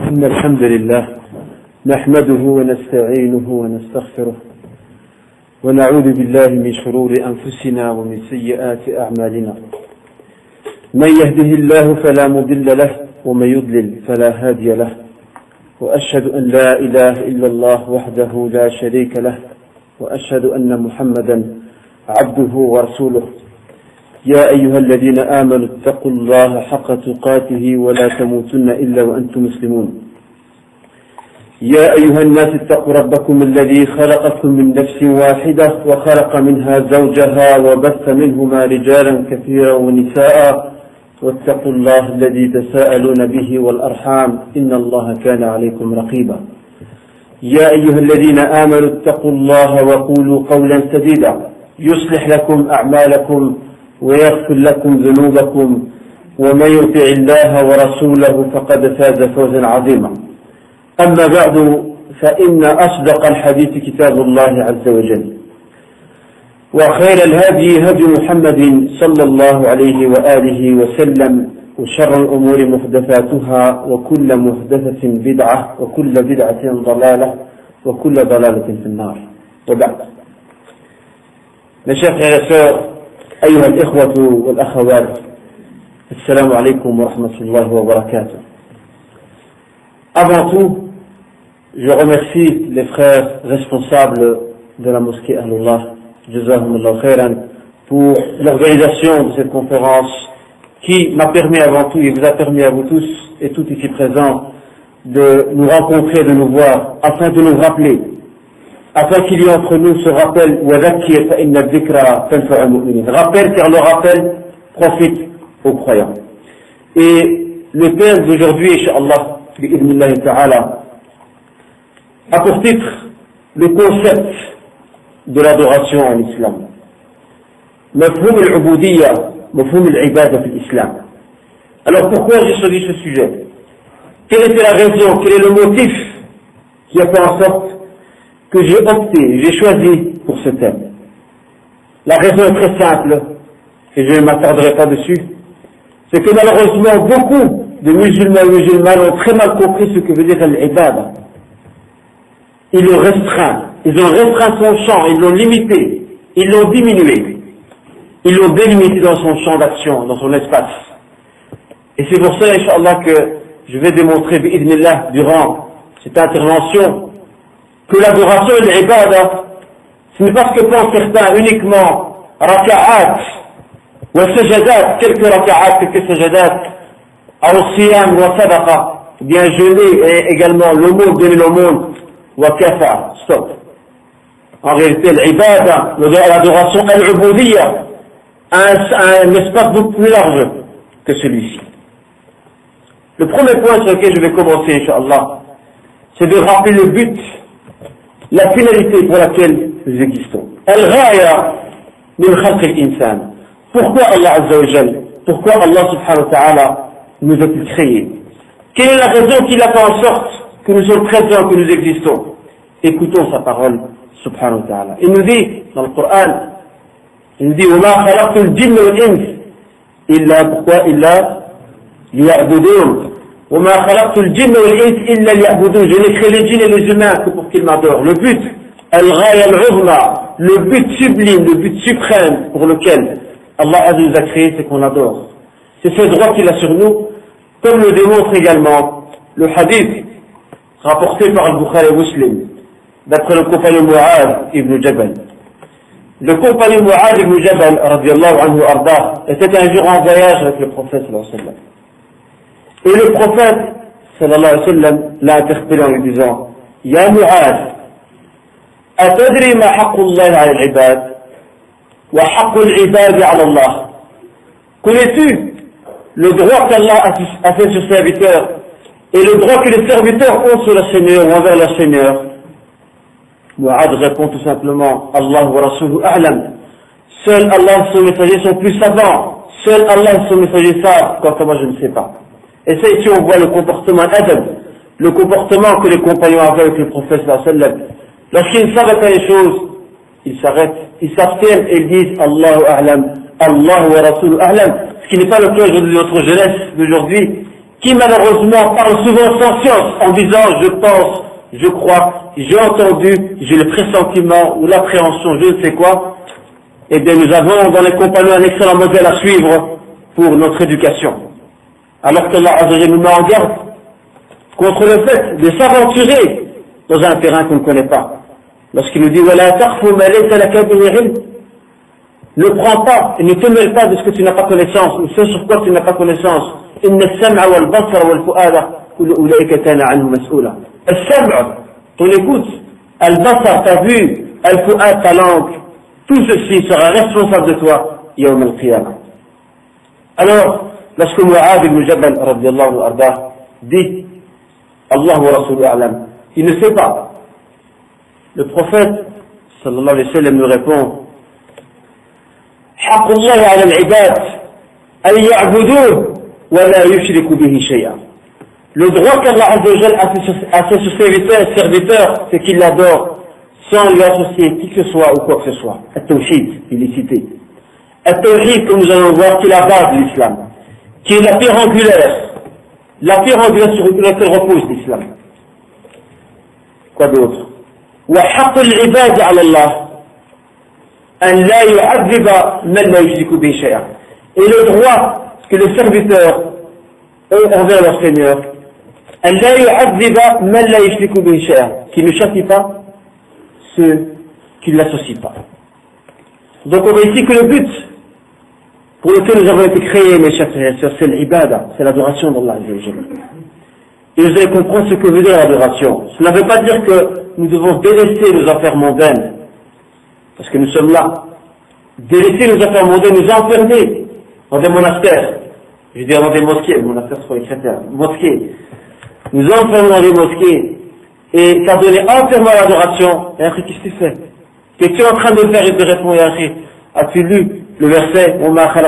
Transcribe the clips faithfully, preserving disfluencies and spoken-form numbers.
إن الحمد لله نحمده ونستعينه ونستغفره ونعوذ بالله من شرور أنفسنا ومن سيئات أعمالنا. من يهده الله فلا مضل له ومن يضلل فلا هادي له، وأشهد أن لا إله إلا الله وحده لا شريك له، وأشهد أن محمدا عبده ورسوله. يا أيها الذين آمنوا اتقوا الله حق تقاته ولا تموتن إلا وأنتم مسلمون. يا أيها الناس اتقوا ربكم الذي خلقكم من نفس واحدة وخلق منها زوجها وبث منهما رجالا كثيرا ونساء، واتقوا الله الذي تساءلون به والأرحام إن الله كان عليكم رقيبا. يا أيها الذين آمنوا اتقوا الله وقولوا قولا سديدا يصلح لكم أعمالكم ويغفر لكم ذنوبكم، ومن يطع الله ورسوله فقد فاز فوزا عظيما. أما بعد، فإن أصدق الحديث كتاب الله عز وجل، وخير الهدي هدي محمد صلى الله عليه وآله وسلم، وشر الأمور محدثاتها، وكل محدثة بدعة، وكل بدعة ضلالة، وكل ضلالة في النار. وبعد، mes chers frères et sœurs, أيها الإخوة والأخوات، السلام عليكم ورحمة الله وبركاته. Avant tout, je remercie les frères responsables de la mosquée Ahlullah, Jazahumullah khairan, pour l'organisation de cette conférence qui m'a permis avant tout, et vous a permis à vous tous et toutes ici présents, de nous rencontrer, de nous voir, afin de nous rappeler, afin qu'il y ait entre nous ce rappel, rappel car le rappel profite aux croyants. Et le thème d'aujourd'hui, Inch'Allah, bi'idhnillahi ta'ala, a pour titre le concept de l'adoration en islam. Mafhoum al-ubudiyya, mafhoum al-ibada fi l'islam. Alors pourquoi j'ai choisi ce sujet? Quelle était la raison, quel est le motif qui a fait en sorte que j'ai opté, j'ai choisi pour ce thème? La raison est très simple, et je ne m'attarderai pas dessus, c'est que malheureusement beaucoup de musulmans et musulmanes ont très mal compris ce que veut dire l'ibada. Ils l'ont restreint, ils ont restreint son champ, ils l'ont limité, ils l'ont diminué, ils l'ont délimité dans son champ d'action, dans son espace. Et c'est pour ça, Inch'Allah, que je vais démontrer, bi'idhnillah, durant cette intervention, que l'adoration et l'ibada, ce n'est pas ce que pensent certains uniquement raka'at, ou sajadat, quelques raka'at, quelques sajadat, al-siyam wa sadaqa, bien jeûner et également l'aumône, donner l'aumône, wa kafa, stop. En réalité, l'ibada, l'adoration al-ubudiyya, a un espace beaucoup plus large que celui-ci. Le premier point sur lequel je vais commencer, Inch'Allah, c'est de rappeler le but, la finalité pour laquelle nous existons. Al-ghaya min khalq al-insan. Pourquoi Allah Azza wa Jal, pourquoi Allah subhanahu wa ta'ala nous a-t-il créés? Quelle est la raison qui a fait en sorte que nous sommes présents, que nous existons? Écoutons sa parole subhanahu wa ta'ala. Il nous dit dans le Coran, il nous dit وَمَا خَلَقْتُ الْجِنَّ وَالْإِنسَ إِلَّا pourquoi إِلَّا لِيَعْبُدُونَ وَمَا خَلَقْتُ الْجِنَّ وَالْإِنسَ إِلَّا لِيَعْبُدُونَ. Je n'ai créé les djinns et les humains que pour qu'ils m'adorent. Le but, al-ghaya al-uzma, le but sublime, le but suprême pour lequel Allah nous a créé, c'est qu'on adore. C'est ce droit qu'il a sur nous, comme le démontre également le hadith rapporté par Al-Bukhari Muslim, d'après le compagnon Mu'adh ibn Jabal. Le compagnon Mu'adh ibn Jabal, radiallahu anhu arda, était un jour en voyage avec le prophète sallallahu alayhi wa sallam. Et le prophète sallallahu alayhi wa sallam l'a interpellé en lui disant: Ya Mu'adh, atadri ma haqqu Allah ala al-ibad wa haqqu al-ibad ala Allah. Connais-tu le droit qu'Allah a fait sur ses serviteurs et le droit que les serviteurs ont sur leur Seigneur ou envers leur Seigneur? Mu'adh répond tout simplement: Allah wa Rasuluhu a'lam. Seul Allah et son messager sont plus savants. Seul Allah et son messager savent. Quant à moi, je ne sais pas. Et ça, ici, on voit le comportement adab, le comportement que les compagnons avaient avec le prophète sallallahu alayhi wa sallam. Lorsqu'ils savent pas les choses, ils s'arrêtent, ils s'abstiennent et ils disent Allahu a'lam, Allah wa Rasuluhu a'lam. Ce qui n'est pas le cas de notre jeunesse d'aujourd'hui, qui malheureusement parlent souvent sans science en disant je pense, je crois, j'ai entendu, j'ai le pressentiment ou l'appréhension, je ne sais quoi, eh bien nous avons dans les compagnons un excellent modèle à suivre pour notre éducation. Alors qu'Allah Azza nous met en garde contre le fait de s'aventurer dans un terrain qu'on ne connaît pas. Lorsqu'il nous dit وَلَا تَخْفُ مَا لَيْسَ لَكَ بِهِ عِلْمٌ, ne prends pas et ne te mêle pas de ce que tu n'as pas connaissance ou ce sur quoi tu n'as pas connaissance. إِنَّ السَّمْعَ وَالْبَصَرَ وَالْفُؤَادَ كُلُّ أُولَئِكَ كَانَ عَنْهُ مَسْئُولًا. السَّمْعَ, ton écoute, al-basar, ta vue, al-fu'ad, ta langue, tout ceci sera responsable de toi yawm al-qiyamah. Alors, lorsque Mu'adh ibn Jabal radiyallahu anhu dit Allah wa Rasul a'lam, il ne sait pas. Le prophète sallallahu alayhi wa sallam nous répond حق الله على العباد أن يعبدوه ولا يشركوا به شيئا. Le droit qu'Allah Azza wa Jalla a fait sur ses serviteurs, serviteurs, c'est qu'il l'adore sans lui associer qui que ce soit ou quoi que ce soit. At-Tawhid, il est cité. At-Tawhid, comme nous allons voir, qui est la base de l'islam, qui est la pierre angulaire, la pierre angulaire sur laquelle repose l'islam. Quoi d'autre? وحق العباد على الله أن لا يعذب من لا يشرك به شيئا. Et le droit que les serviteurs ont envers leur Seigneur, أن لا يعذب من لا يشرك به شيئا, qui ne châtie pas ceux qui ne l'associent pas. Donc on voit ici que le but pour lequel nous avons été créés, mes chers frères et sœurs, c'est l'ibada, c'est l'adoration d'Allah. Et vous allez comprendre ce que veut dire l'adoration. Cela ne veut pas dire que nous devons délaisser nos affaires mondaines, parce que nous sommes là. Délaisser nos affaires mondaines, nous enfermer dans des monastères, je veux dire dans des mosquées, monastères pour les chrétiens, mosquées, nous enfermer dans des mosquées et s'adonner entièrement à l'adoration. Et après, qu'est-ce que tu fais? Qu'est-ce que tu es en train de faire? Et te répond, as-tu lu le verset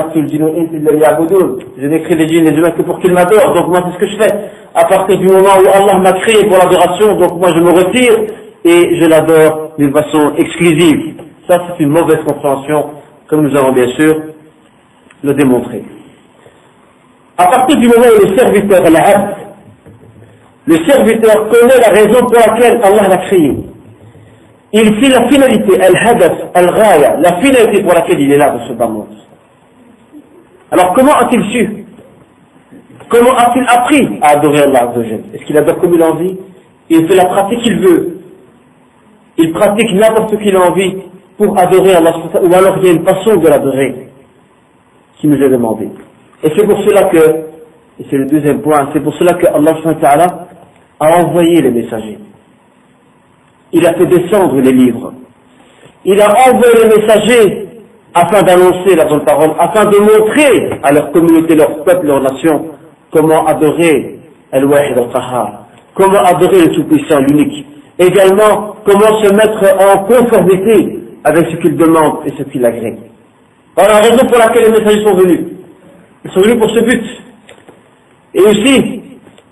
je n'ai créé les djinns et les humains que pour qu'ils m'adorent, donc moi c'est ce que je fais. À partir du moment où Allah m'a créé pour l'adoration, donc moi je me retire et je l'adore d'une façon exclusive. Ça c'est une mauvaise compréhension, comme nous avons bien sûr le démontré. À partir du moment où le serviteur, al-abd, le serviteur connaît la raison pour laquelle Allah l'a créé, il fait la finalité, al-hadaf, al-ghaya, la finalité pour laquelle il est là dans ce bas monde. Alors comment a-t-il su? Comment a-t-il appris à adorer Allah Azza wa Jalla? Est-ce qu'il adore comme il a envie? Il fait la pratique qu'il veut. Il pratique n'importe ce qu'il a envie pour adorer Allah, ou alors il y a une façon de l'adorer qui nous est demandée. Et c'est pour cela que, et c'est le deuxième point, c'est pour cela que Allah subhanahu wa ta'ala a envoyé les messagers. Il a fait descendre les livres. Il a envoyé les messagers afin d'annoncer la bonne parole, afin de montrer à leur communauté, leur peuple, leur nation, comment adorer Al-Wahid Al-Qahhar, comment adorer le Tout-Puissant, l'unique. Également, comment se mettre en conformité avec ce qu'il demande et ce qu'il agrée. Voilà la raison pour laquelle les messagers sont venus. Ils sont venus pour ce but. Et aussi,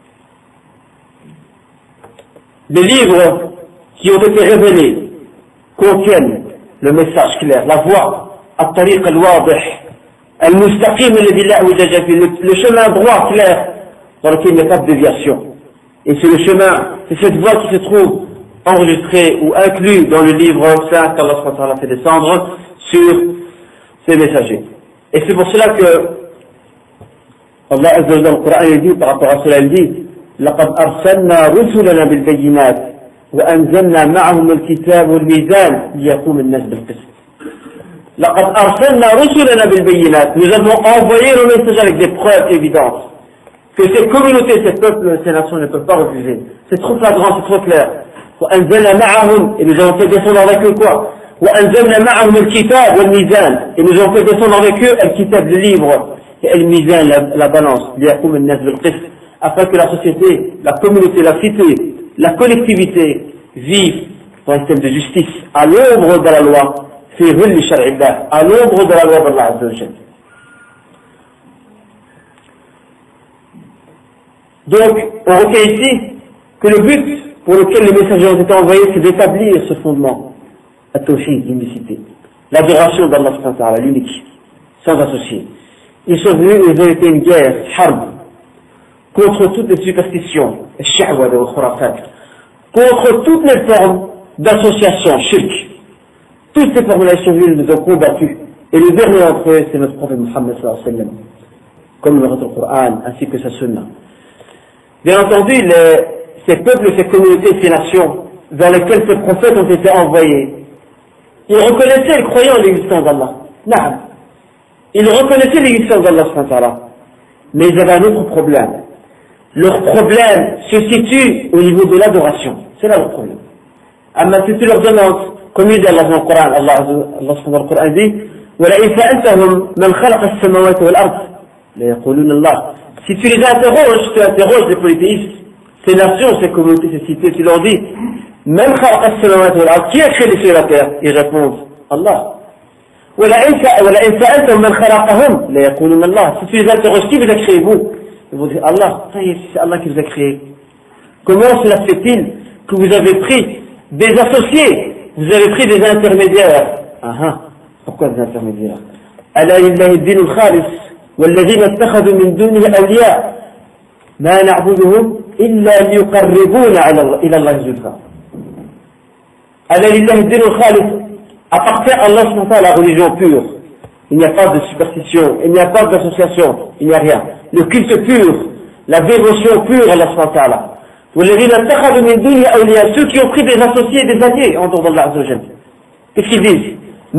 les livres qui ont été révélés contiennent le message clair, la voie, al-tariq al-wadih, al-mustaqim le chemin droit, clair, dans lequel il n'y a pas de déviation. Et c'est le chemin, c'est cette voie qui se trouve enregistrée ou inclue dans le livre saint qu'Allah a fait descendre sur ses messagers. Et c'est pour cela que Allah Azza wa Jalla, dans le Coran, il dit, par rapport à cela, il dit لقد أرسلنا رسلنا بالبينات وأنزلنا معهم الكتاب والميزان ليقوم الناس بالقسط. لقد أرسلنا رسلنا بالبينات. Nous avons envoyé nos messages avec des preuves évidentes que ces communautés, ces peuples, ces nations ne peuvent pas refuser. C'est trop flagrant, c'est trop clair. وأنزلنا معهم, et nous avons fait descendre avec eux quoi? وأنزلنا معهم الكتاب والميزان, et nous avons fait descendre avec eux الكتاب, le livre, et الميزان, la, la balance, ليقوم الناس بالقسط, afin que la société, la communauté, la cité, la collectivité vivent dans un système de justice à l'ombre de la loi, à l'ombre de la loi d'Allah Azza wa Jalla. Donc, on retient ici que le but pour lequel les messagers ont été envoyés, c'est d'établir ce fondement, la tawhid, l'unicité, l'adoration d'Allah subhanahu wa ta'ala, l'unique, sans associer. Ils sont venus, ils ont été une guerre, harb, contre toutes les superstitions, contre toutes les formes d'association, shirk. Toutes ces formulations nous ont combattu. Et le dernier d'entre eux, c'est notre prophète Mohammed sallallahu alayhi wa sallam, comme le Coran ainsi que sa sunna. Bien entendu, les, ces peuples, ces communautés, ces nations dans lesquelles ces prophètes ont été envoyés, ils reconnaissaient et croyaient en l'existence d'Allah. Non. Ils reconnaissaient l'existence d'Allah, mais ils avaient un autre problème. Leur problème se situe au niveau de l'adoration. C'est là le problème. Amma si tu leur demandes, comme il dit Allah dans le Coran, Allah, Allah dans le Coran dit, وَلَئِنْ سَأَلْتَهُمْ مَنْ خَلَقَ السَّمَاوَاتِ وَالْأَرْضِ لَيَقُولُونَ اللَّهِ. Si tu les interroges, tu interroges les polythéistes, ces nations, ces communautés, ces cités, tu leur dis, مَنْ خَلَقَ السَّمَاوَاتِ وَالْأَرْضِ, qui a créé les cieux et la terre? Ils répondent, Allah. وَلَئِنْ سَأَلْتَهُمْ مَنْ خَلَقَهُمْ لَيَقُولُونَ اللَّهِ. Si tu les interroges, qui vous a créé vous? Ils vont dire, Allah, ça y est, c'est Allah qui vous a créé. Comment cela se fait-il que vous avez pris des associés, vous avez pris des intermédiaires? Ah ah, pourquoi des intermédiaires? ألا لله الدين الخالص والذين اتخذوا من دونه أولياء ما نعبدهم إلا ليقربونا إلى الله زلفى. ألا لله الدين الخالص, appartient à Allah subhanahu wa ta'ala, la religion pure. Il n'y a pas de superstition, il n'y a pas d'association, il n'y a rien. Le culte pur, la dévotion pure à Allah subhanahu wa ta'ala. Ceux qui ont pris des associés et des alliés en dehors d'Allah Azza wa Jalla. Qu'est-ce qu'ils disent?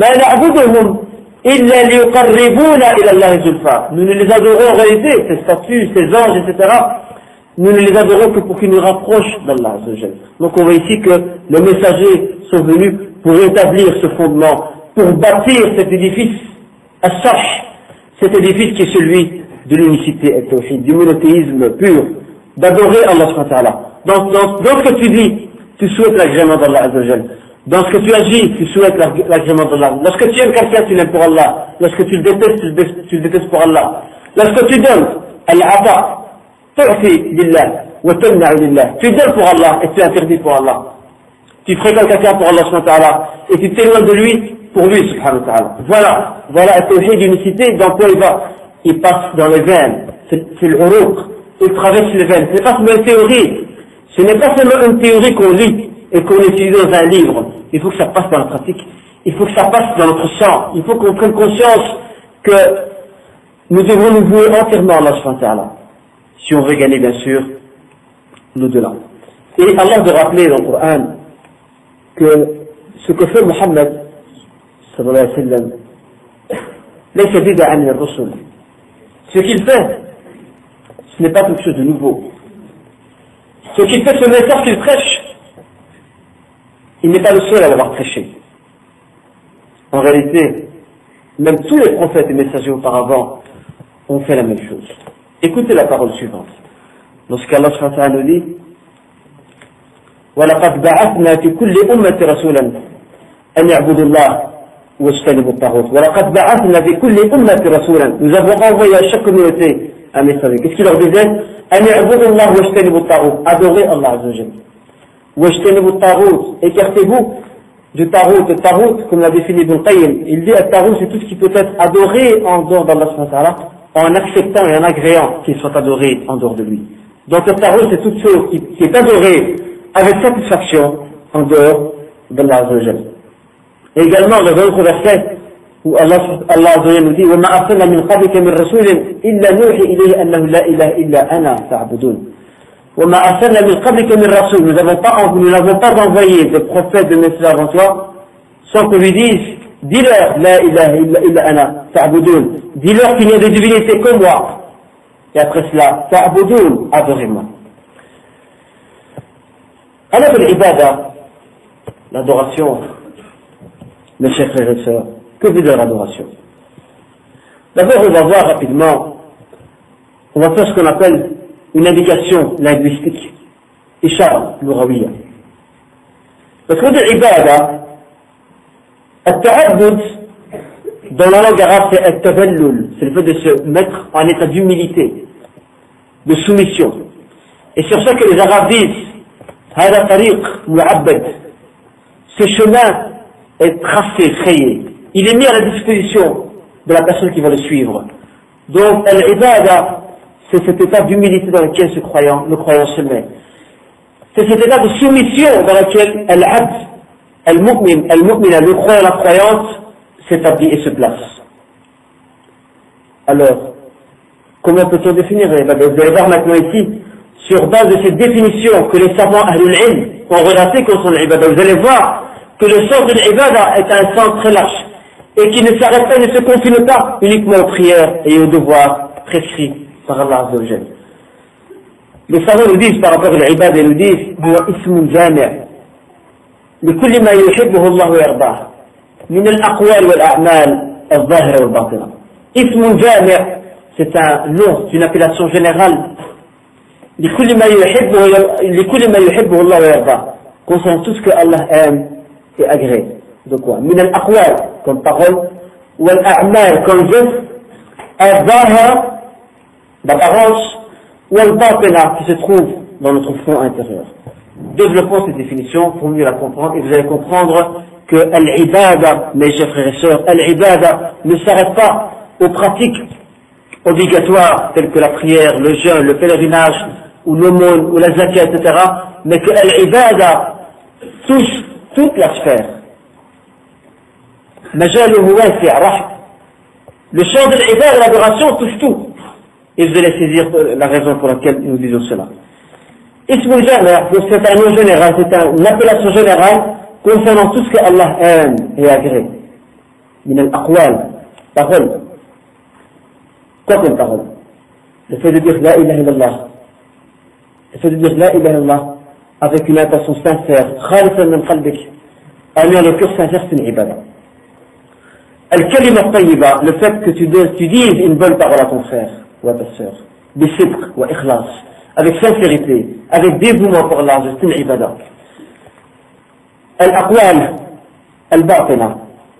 Nous ne les adorons en réalité, ces statues, ces anges, et cetera. Nous ne les adorons que pour qu'ils nous rapprochent d'Allah Azza wa Jalla. Donc on voit ici que les messagers sont venus pour établir ce fondement, pour bâtir cet édifice, as-Sarh, cet édifice qui est celui de l'unicité et tawhid, du monothéisme pur, d'adorer Allah subhanahu wa ta'ala. Dans, dans, dans ce que tu dis, tu souhaites l'agrément d'Allah Azza wa Jalla. Dans ce que tu agis, tu souhaites l'agrément d'Allah. Lorsque tu aimes quelqu'un, tu l'aimes pour Allah. Lorsque tu le détestes, tu le détestes pour Allah. Lorsque tu donnes, al-ata, tu'ti lillah, wa tamna'u lillah. Tu donnes pour Allah et tu interdis pour Allah. Tu fréquentes quelqu'un pour Allah subhanahu wa ta'ala et tu t'éloignes de lui pour lui subhanahu wa ta'ala. Voilà, voilà un tawhid d'unicité dans quoi il va. Il passe dans les veines, c'est le uruq, il traverse les veines. Ce n'est pas seulement une théorie, ce n'est pas seulement une théorie qu'on lit et qu'on étudie dans un livre. Il faut que ça passe dans la pratique, il faut que ça passe dans notre sang, il faut qu'on prenne conscience que nous devons nous vouer entièrement à Allah subhanahu wa ta'ala, si on veut gagner bien sûr l'au-delà. Et Allah de rappeler dans le Coran que ce que fait Muhammad sallallahu alayhi wa sallam, laysa bid'an min ar-rusul. Ce qu'il fait, ce n'est pas quelque chose de nouveau. Ce qu'il fait, ce message qu'il prêche, il n'est pas le seul à l'avoir prêché. En réalité, même tous les prophètes et messagers auparavant ont fait la même chose. Écoutez la parole suivante. Lorsqu'Allah subhanahu wa ta'ala nous dit وَلَقَدْ بَعَثْنَا فِي كُلِّ أُمَّةٍ رَسُولًا أَنْ يَعْبُدُوا اللَّهَ وَاجْتَنِبُوا الطَّاغُوتَ وَلَقَدْ بَعَثْنَا فِي كُلِّ أُمَّةٍ رَسُولًا. Nous avons envoyé à chaque communauté un messager. Qu'est-ce qu'il leur disait? أَنْ يَعْبُدُوا اللَّهَ وَاجْتَنِبُوا الطَّاغُوتَ. Adorez Allah Azza wa Jalla. وَاجْتَنِبُوا الطَّاغُوتَ. Écartez-vous du tarout. Le tarout, comme l'a défini Ibn Qayyim, il dit le tarout, c'est tout ce qui peut être adoré en dehors d'Allah subhanahu wa ta'ala, en acceptant et en agréant qu'il soit adoré en dehors de lui. Donc le tarout, c'est toute chose qui, qui est adorée avec satisfaction en dehors d'Allah Azza wa Jalla. Et également, dans un autre verset, où Allah, Allah Azza wa Jalla nous dit وَمَا أَرْسَلْنَا مِنْ قَبْلِكَ مِنْ رَسُولٍ إِلَّا نُوحِي إِلَيْهِ أَنَّهُ لَا إِلَهَ إِلَّا أَنَا فَاعْبُدُونِ. وَمَا أَرْسَلْنَا مِنْ قَبْلِكَ مِنْ رَسُولٍ. Nous n'avons pas, nous n'avons pas envoyé de prophètes, de messagers avant toi, sans qu'on lui dise, dis-leur, la ilaha illa, illa ana, ta'budun. Dis-leur qu'il n'y a de divinité que moi. Et après cela, ta'budun, adorez-moi. Alors l'ibada, l'adoration, mes chers frères et sœurs, que veut dire l'adoration? D'abord, on va voir rapidement, on va faire ce qu'on appelle une indication linguistique, ishara, l'urawiya. Parce qu'on dit ibada, التعبد dans la langue arabe c'est التذلل, c'est le fait de se mettre en état d'humilité, de soumission. Et sur ça que les arabes disent هذا طريق معبد, ce chemin est tracé, créé, il est mis à la disposition de la personne qui va le suivre. Donc l'ibada, c'est cet état d'humilité dans lequel ce croyant, le croyant se met. C'est cet état de soumission dans lequel al-abd, al-mu'min, al-mu'mina, le croyant, la croyante, s'établit et se place. Alors, comment peut-on définir l'ibada? Vous allez voir maintenant ici, sur base de cette définition que les savants ahlul ilm ont relaté concernant l'ibada, vous allez voir que le sens de l'ibada est un sens très large et qui ne s'arrête pas et ne se confine pas uniquement aux prières et aux devoirs prescrits par Allah Azza wa Jal. Les savants nous disent par rapport à l'ibada, ils nous disent هو اسم جامع لكل ما يحبه الله ويرضاه من الأقوال والأعمال الظاهرة والباطنة. اسم جامع, c'est un nom, c'est une appellation générale لكل ما يحبه لكل ما يحبه الله ويرضاه, concernant tout ce que Allah aime et agrée. De quoi? من الأقوال comme parole, والأعمال comme geste, الظاهرة d'apparence, والباطنة qui se trouve dans notre fond intérieur. Développons cette définition pour mieux la comprendre et vous allez comprendre que al-ibada, mes chers frères et sœurs, al-ibada ne s'arrête pas aux pratiques obligatoires telles que la prière, le jeûne, le pèlerinage ou l'aumône ou la zakat, et cetera, mais que al-ibada touche toute la sphère. Majaluhu wasi' rahb. Le champ de l'ibada, l'adoration touche tout. Et vous allez saisir la raison pour laquelle nous disons cela. Ismul Jami', c'est un nom général, c'est une appellation générale concernant tout ce que Allah aime et agrée. Min al-aqwal, parole. Quoi comme parole? Le fait de dire la ilaha illallah. Le fait de dire la ilaha illallah avec une intention sincère, khalisan min qalbik, ayant le cœur sincère, c'est une ibada. Al-kalima tayyiba, le fait que tu, tu dises une bonne parole à ton frère ou à ta sœur, bisidq wa ikhlas, avec sincérité, avec dévouement pour Allah, c'est une ibada. Al-aqwal, al-batina,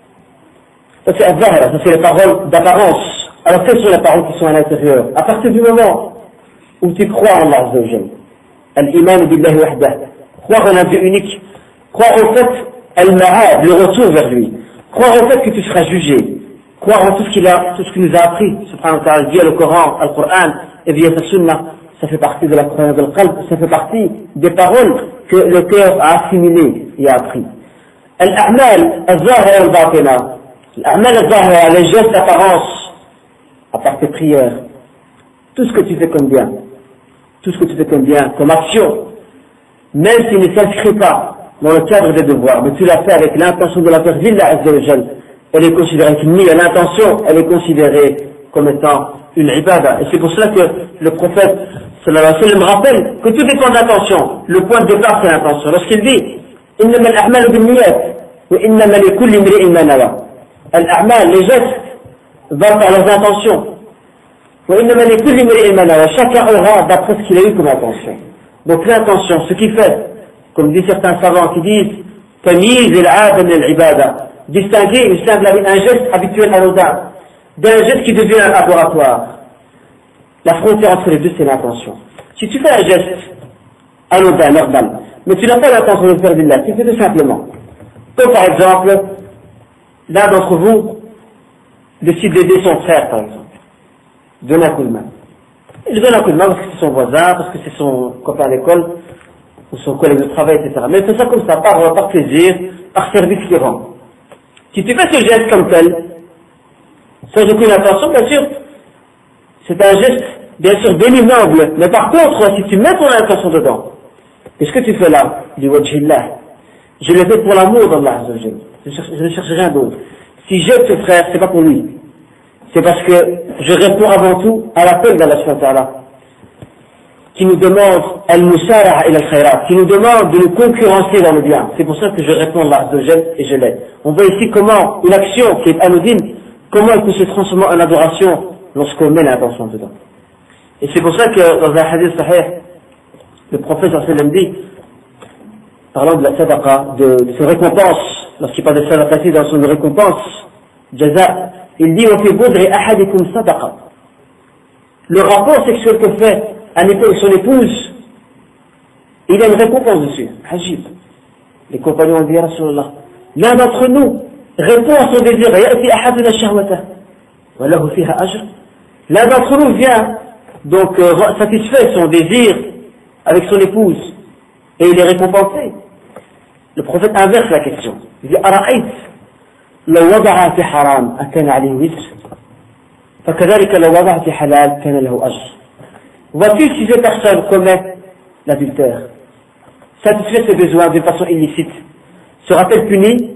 ça c'est al-zahra, ça c'est les paroles d'apparence. Alors quelles sont les paroles qui sont à l'intérieur? À partir du moment où tu crois en Allah Azza wa Jal, al-iman billahi wahdah, croire en un Dieu unique, croire en fait al-ma'ad, le retour vers lui, croire en fait que tu seras jugé, croire en tout ce qu'il a, tout ce qu'il nous a appris, subhanahu wa ta'ala, via le Coran, le Coran et via sa sunna. Ça fait partie de la croyance de l'qalb, ça fait partie des paroles que le cœur a assimilées et a appris. Al-a'mal, al-zahra al-batina, al-a'mal al-zahra, les gestes d'apparence, à part tes prières, tout ce que tu fais comme bien, tout ce que tu fais comme bien, comme action, même s'il ne s'inscrit pas dans le cadre des devoirs, mais tu l'as fait avec l'intention de la faire d'Illah Azza wa Jal, elle est considérée comme une l'intention, elle est considérée comme étant une ibada. Et c'est pour cela que le prophète sallallahu alayhi wa sallam rappelle que tout dépend de l'intention. Le point de départ c'est l'intention. Lorsqu'il dit إنما الأعمال بالنيات وإنما لكل امرئ ما نوى. الأعمال, les gestes vont par leurs intentions. وإنما لكل امرئ ما نوى. Chacun aura d'après ce qu'il a eu comme intention. Donc l'intention, ce qui fait, comme disent certains savants qui disent تمييز العادة من العبادة, distinguer une simple, un geste habituel anodin d'un geste qui devient un laboratoire. La frontière entre les deux, c'est l'intention. Si tu fais un geste anodin, normal, mais tu n'as pas l'intention de faire d'Illah, tu fais tout simplement. Comme par exemple, l'un d'entre vous décide d'aider son frère, par exemple. Donne un coup de main. Il donne un coup de main parce que c'est son voisin, parce que c'est son copain à l'école, ou son collègue de travail, et cetera. Mais c'est ça comme ça, par, par plaisir, par service qu'il rend. Si tu fais ce geste comme tel, sans aucune intention, bien sûr, c'est un geste, bien sûr, bénévole. Mais par contre, si tu mets ton intention dedans, qu'est-ce que tu fais là? Du wajhillah. Je le fais pour l'amour d'Allah Azza wa Jal. Je ne cherche rien d'autre. Si j'aide ce frère, c'est pas pour lui. C'est parce que je réponds avant tout à l'appel d'Allah subhanahu wa ta'ala, qui nous demande al-musara'a ila al-khayrat, qui nous demande de nous concurrencer dans le bien. C'est pour ça que je réponds à Allah Azza wa Jal et je l'aide. On voit ici comment une action qui est anodine, comment elle peut se transformer en adoration lorsqu'on met l'intention dedans. Et c'est pour ça que dans un hadith sahih, le prophète sallallahu alayhi wa sallam dit, parlant de la sadaqa, de, de ses récompenses, lorsqu'il parle de sadaqa, c'est dans son récompense, jaza, il dit, وَفِي بُدْرِ أَحَدِكُمْ صَدَقَةً. Le rapport sexuel que fait un époux avec son épouse, il a une récompense dessus. Ajib. Les compagnons ont dit, Ya Rasulallah, l'un d'entre nous répond à son désir, يأتي أحدنا شهوته وله فيها أجر. L'un d'entre nous vient donc euh, satisfait son désir avec son épouse, et il est récompensé. Le prophète inverse la question. Il dit أرأيت لو وضع في حرام أكان عليه وزر فكذلك لو وضع في حلال كان له أجر. Vois-tu si cette personne commet l'adultère, satisfait ses besoins d'une façon illicite, sera-t-elle punie?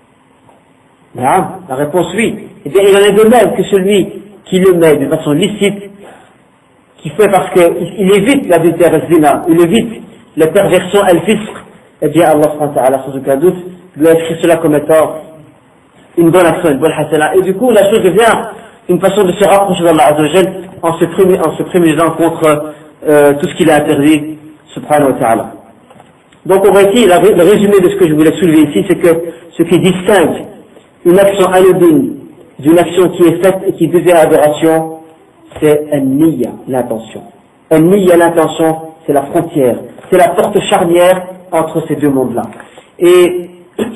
Non, la réponse oui. Eh bien, il en est de même que celui qui le met d'une façon licite, qui fait parce qu'il évite l'adultère et le zina, il évite les perversions et le fisc, eh bien Allah subhanahu wa ta'ala, sans aucun doute, lui a écrit cela comme étant une bonne action, une bonne hasana. Et du coup, la chose devient une façon de se rapprocher d'Allah Azza wa Jal en se prému- en se prémunissant contre euh, tout ce qu'il a interdit, subhanahu wa ta'ala. Donc, on voit ici, la, le résumé de ce que je voulais soulever ici, c'est que ce qui distingue une action anodine d'une action qui est faite et qui devient adoration, c'est an-niyya, l'intention. An-niyya, l'intention, c'est la frontière, c'est la porte charnière entre ces deux mondes-là. Et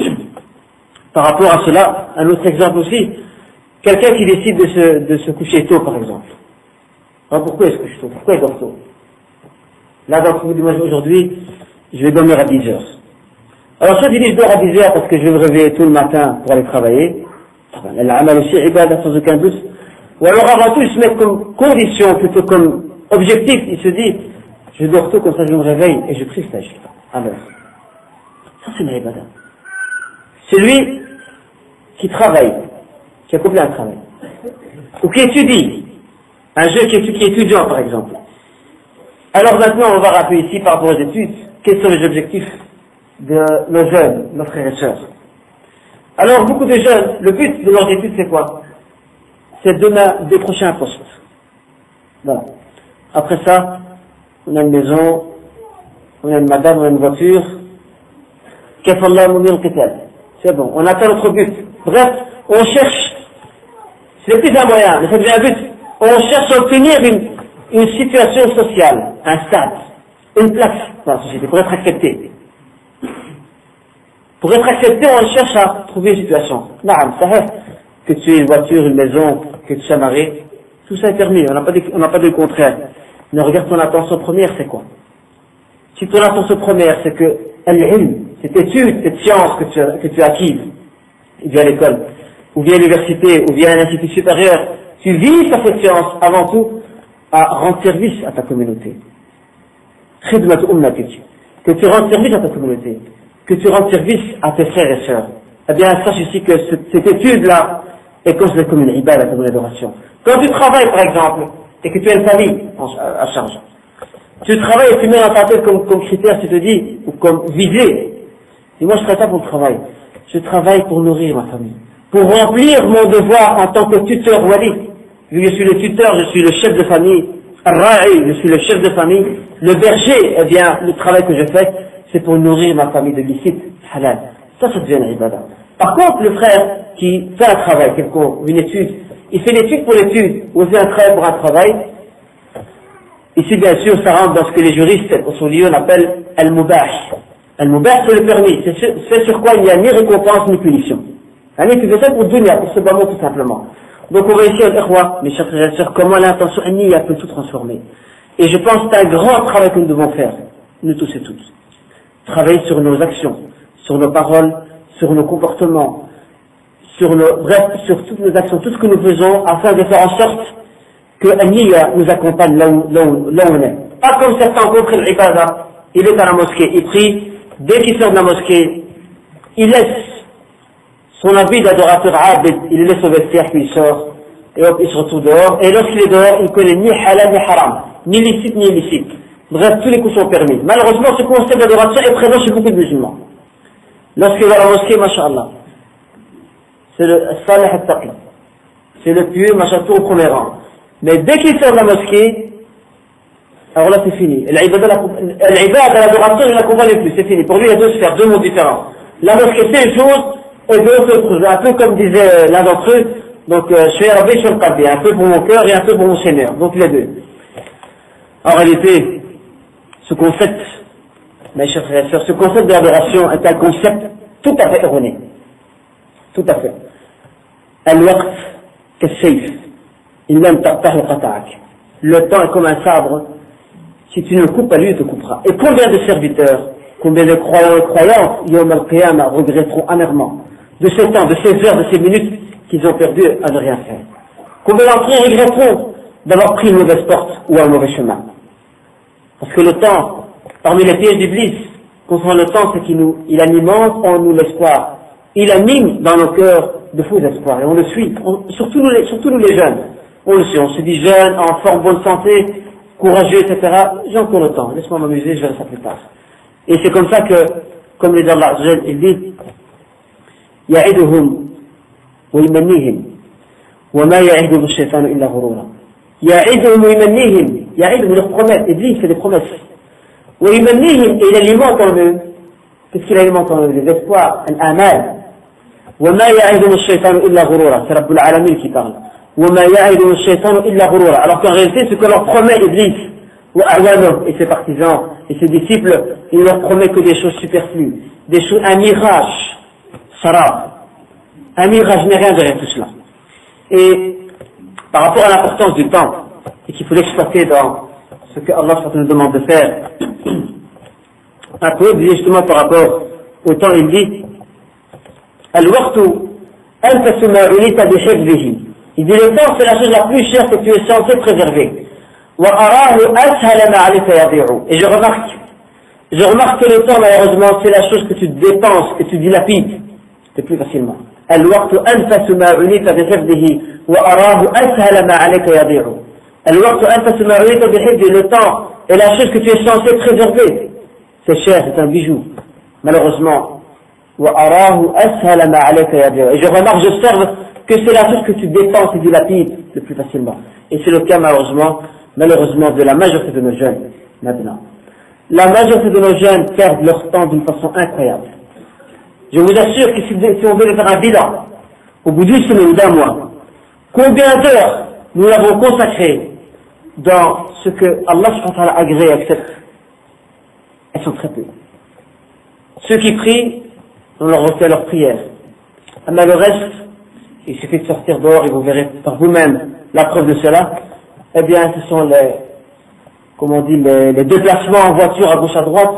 par rapport à cela, un autre exemple aussi, quelqu'un qui décide de se, de se coucher tôt, par exemple. Alors pourquoi il se couche tôt? Pourquoi il dort tôt? Là, donc, vous dites, moi, aujourd'hui, je vais dormir à dix heures. Alors, soit il dit, je dors à dix heures parce que je vais me réveiller tout le matin pour aller travailler. L'amal aussi, ibada, sans aucun doute. Ou alors, avant tout, il se met comme condition, plutôt comme objectif. Il se dit, je dors tôt, comme ça je me réveille et je prie stage. Alors, ça c'est une ibada. Celui qui travaille, qui accomplit un travail, ou qui étudie, un jeune qui est, qui est étudiant par exemple. Alors maintenant, on va rappeler ici par rapport aux études, quels sont les objectifs de nos jeunes, nos frères et sœurs. Alors, beaucoup de jeunes, le but de leurs études, c'est quoi? C'est de décrocher un poste. Voilà. Après ça, on a une maison, on a une madame, on a une voiture. C'est bon, on atteint notre but. Bref, on cherche, c'est plus un moyen, mais ça devient un but. On cherche à obtenir une, une situation sociale, un stade, une place dans la société, pour être accepté. Pour être accepté, on cherche à trouver une situation. Non, ça reste que tu aies une voiture, une maison, que tu sois marié, tout ça est permis, on n'a pas dit, on n'a pas dit le contraire. Mais regarde ton attention première, c'est quoi? Si ton attention première, c'est que al-ilm, cette étude, cette science que tu as, que tu as acquise, via l'école, ou via l'université, ou via un institut supérieur, tu vises à cette science avant tout à rendre service à ta communauté. Khidmat ummatik, que tu rendes service à ta communauté, que tu rendes service à tes frères et sœurs. Eh bien, sache ici que cette, cette étude-là est considérée comme une ibada, comme une adoration. Quand tu travailles, par exemple, et que tu as une famille à charge, tu travailles et tu mets dans ta tête comme, comme critère, tu te dis, ou comme visée. Et moi, je ne fais pas pour le travail. Je travaille pour nourrir ma famille, pour remplir mon devoir en tant que tuteur wali. Vu que je suis le tuteur, je suis le chef de famille, al-ra'i, je suis le chef de famille. Le berger, eh bien, le travail que je fais, c'est pour nourrir ma famille de licite, halal. Ça, ça devient une ibada. Par contre, le frère qui fait un travail, une étude, il fait l'étude pour l'étude, ou il fait un travail pour un travail. Ici, bien sûr, ça rentre dans ce que les juristes au son lieu appellent al-mubah. Al-mubah, c'est le permis. C'est sur, c'est sur quoi il n'y a ni récompense ni punition. Tu fais ça pour dunya, pour ce bâton tout simplement. Donc on va ici à l'ikhwa, mes chers frères et sœurs, comment l'intention an-niyya peut tout transformer. Et je pense que c'est un grand travail que nous devons faire, nous tous et toutes. Travailler sur nos actions, sur nos paroles, sur nos comportements, sur nos, bref, sur toutes nos actions, tout ce que nous faisons, afin de faire en sorte que an-niyya nous accompagne là où, là où, là où on est. Pas comme certains ont compris l'ibada, il est à la mosquée, il prie, dès qu'il sort de la mosquée, il laisse son habit d'adorateur abid, il laisse au vestiaire, puis il sort, et hop, il se retrouve dehors, et lorsqu'il est dehors, il connaît ni halal ni haram, ni licite ni illicite. Bref, tous les coups sont permis. Malheureusement, ce concept d'adoration est présent chez beaucoup de musulmans. Lorsqu'il va à la mosquée, masha'Allah, c'est le salih al-taqi, c'est le pieux, machin, tout au premier rang. Mais dès qu'il sort de la mosquée, alors là c'est fini. L'ibada, l'adoration, il ne la comprend plus, c'est fini. Pour lui, il y a deux sphères, deux mots différents. La mosquée, c'est une chose, et d'autres choses. Un peu comme disait l'un d'entre eux, donc euh, je fais rabbi, je fais le qalbi, un peu pour mon cœur et un peu pour mon Seigneur. Donc les deux. En réalité, ce concept, mes chers frères et sœurs, ce concept de l'adoration est un concept tout à fait erroné. Tout à fait. Al-waqt, qu'est-ce il même taqtah qata'ak. le temps est comme un sabre, si tu ne le coupes pas, lui, il te coupera. Et combien de serviteurs, combien de croyants et croyantes, Yom al-Qiyamah, regretteront amèrement de ces temps, de ces heures, de ces minutes qu'ils ont perdu à ne rien faire. Combien d'entre eux regretteront d'avoir pris une mauvaise porte ou un mauvais chemin. Parce que le temps, parmi les pièges d'Iblis, concernant le temps, c'est qu'il nous, il alimente en nous l'espoir. Il anime dans nos cœurs de faux espoirs et on le suit, on, surtout, nous les, surtout nous les jeunes. On le suit, on se dit jeune, en forme, bonne santé, courageux, et cetera. J'ai encore le temps, laisse-moi m'amuser, je verrai ça plus tard. Et c'est comme ça que, comme les Allah, il dit, يعدهم ويمنيهم وما يعدهم الشيطان إلا غرورا. يعدهم ويمنيهم, يعدهم leur promesse, Iblis fait des promesses. ويمنيهم, et il alimente en eux. Qu'est-ce qu'il alimente en eux? Les espoirs, الآمال. وما يعدهم الشيطان إلا غرورا. C'est Rabbul Alamin qui parle. وما يعدهم الشيطان إلا غرورا. Alors qu'en réalité, ce que leur promet Iblis, ou Awanom et ses partisans et ses disciples, il leur promet que des choses superflues, des choses, un mirage. Sarab. Un mirage n'est rien derrière tout cela. Et par rapport à l'importance du temps, et qu'il faut l'exploiter dans ce que Allah nous demande de faire, un peu, justement par rapport au temps, il dit Al-waqtu anta sumarunita bihifzihi. Il dit le temps, c'est la chose la plus chère que tu es censé préserver. Wa arahu ashal ma alayka yadi'u. Et je remarque, je remarque que le temps, malheureusement, c'est la chose que tu dépenses, que tu dilapides plus facilement. الوقت أنفس ما عنيت بحفظه وأراه أسهل ما عليك يضيع. الوقت أنفس ما عنيت بحفظه. Le temps est la chose que tu es censé préserver. C'est cher, c'est un bijou. Malheureusement. وأراه أسهل ما عليك يضيع. Et je remarque, j'observe que c'est la chose que tu dépenses et dilapides le plus facilement. Et c'est le cas malheureusement, malheureusement de la majorité de nos jeunes maintenant. La majorité de nos jeunes perdent leur temps d'une façon incroyable. Je vous assure que si on veut faire un bilan, au bout d'une semaine ou d'un mois, combien d'heures nous l'avons consacré dans ce que Allah subhanahu wa ta'ala agrée et accepte, elles sont très peu. Ceux qui prient, on leur refait leur prière. Mais le reste, il suffit de sortir dehors et vous verrez par vous-même la preuve de cela. Eh bien, ce sont les, comment on dit, les, les déplacements en voiture à gauche à droite,